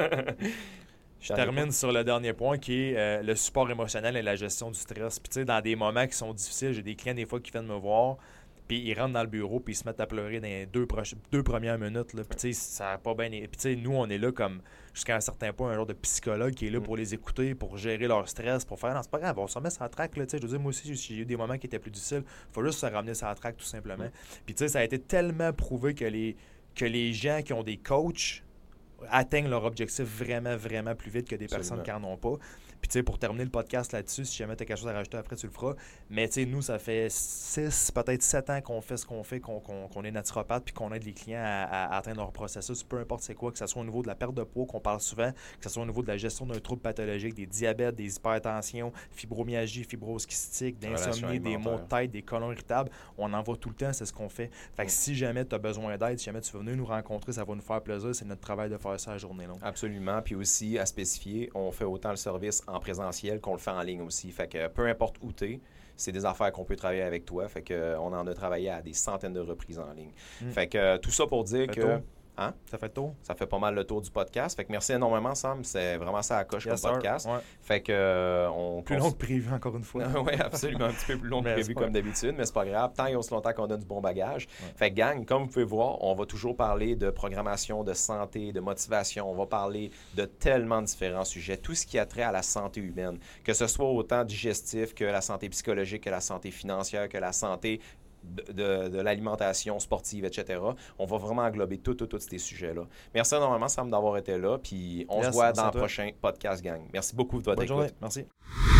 Je termine sur le dernier point qui est euh, le support émotionnel et la gestion du stress. Puis tu sais, dans des moments qui sont difficiles, j'ai des clients des fois qui viennent me voir, puis ils rentrent dans le bureau, puis ils se mettent à pleurer dans les deux, proches, deux premières minutes. Là. Puis tu sais, ça n'a pas bien... Puis tu sais, nous, on est là comme, jusqu'à un certain point, un genre de psychologue qui est là pour les écouter, pour gérer leur stress, pour faire, non, c'est pas grave, on se remet sur la track. Là, je veux dire, moi aussi, j'ai eu des moments qui étaient plus difficiles. Il faut juste se ramener sur la track, tout simplement. Mm. Puis tu sais, ça a été tellement prouvé que les, que les gens qui ont des coachs atteignent leur objectif vraiment, vraiment plus vite que des Absolument. Personnes qui n'en ont pas. Puis, tu sais, pour terminer le podcast là-dessus, si jamais tu as quelque chose à rajouter après, tu le feras. Mais, tu sais, nous, ça fait six, peut-être sept ans qu'on fait ce qu'on fait, qu'on, qu'on, qu'on est naturopathe, puis qu'on aide les clients à, à atteindre leur processus, peu importe c'est quoi, que ce soit au niveau de la perte de poids, qu'on parle souvent, que ce soit au niveau de la gestion d'un trouble pathologique, des diabètes, des hypertensions, fibromyalgie, fibrose kystique, d'insomnie, des maux de tête, des colons irritables. On en voit tout le temps, c'est ce qu'on fait. Fait que mmh. si jamais tu as besoin d'aide, si jamais tu veux venir nous rencontrer, ça va nous faire plaisir. C'est notre travail de faire ça la journée longue. Absolument. Puis aussi, à spécifier, on fait autant le service en présentiel qu'on le fait en ligne aussi. Fait que peu importe où tu es, c'est des affaires qu'on peut travailler avec toi. Fait que on en a travaillé à des centaines de reprises en ligne. Mmh. Fait que tout ça pour dire fait que... Tôt. Hein? Ça fait le tour. Ça fait pas mal le tour du podcast. Fait que merci énormément, Sam. C'est vraiment ça à coche yes, comme podcast. Ouais. Fait que euh, on plus long que prévu, encore une fois. Oui, absolument. Un petit peu plus long que prévu comme d'habitude, mais c'est pas grave. Tant et aussi longtemps qu'on donne du bon bagage. Ouais. Fait que gang, comme vous pouvez voir, on va toujours parler de programmation, de santé, de motivation. On va parler de tellement différents sujets. Tout ce qui a trait à la santé humaine. Que ce soit autant digestif que la santé psychologique, que la santé financière, que la santé De, de, de l'alimentation sportive, et cetera. On va vraiment englober tous tout, tout ces sujets-là. Merci énormément, Sam, d'avoir été là. Puis on yes, se voit dans le prochain podcast, gang. Merci beaucoup de votre Bonne écoute. Journée. Merci.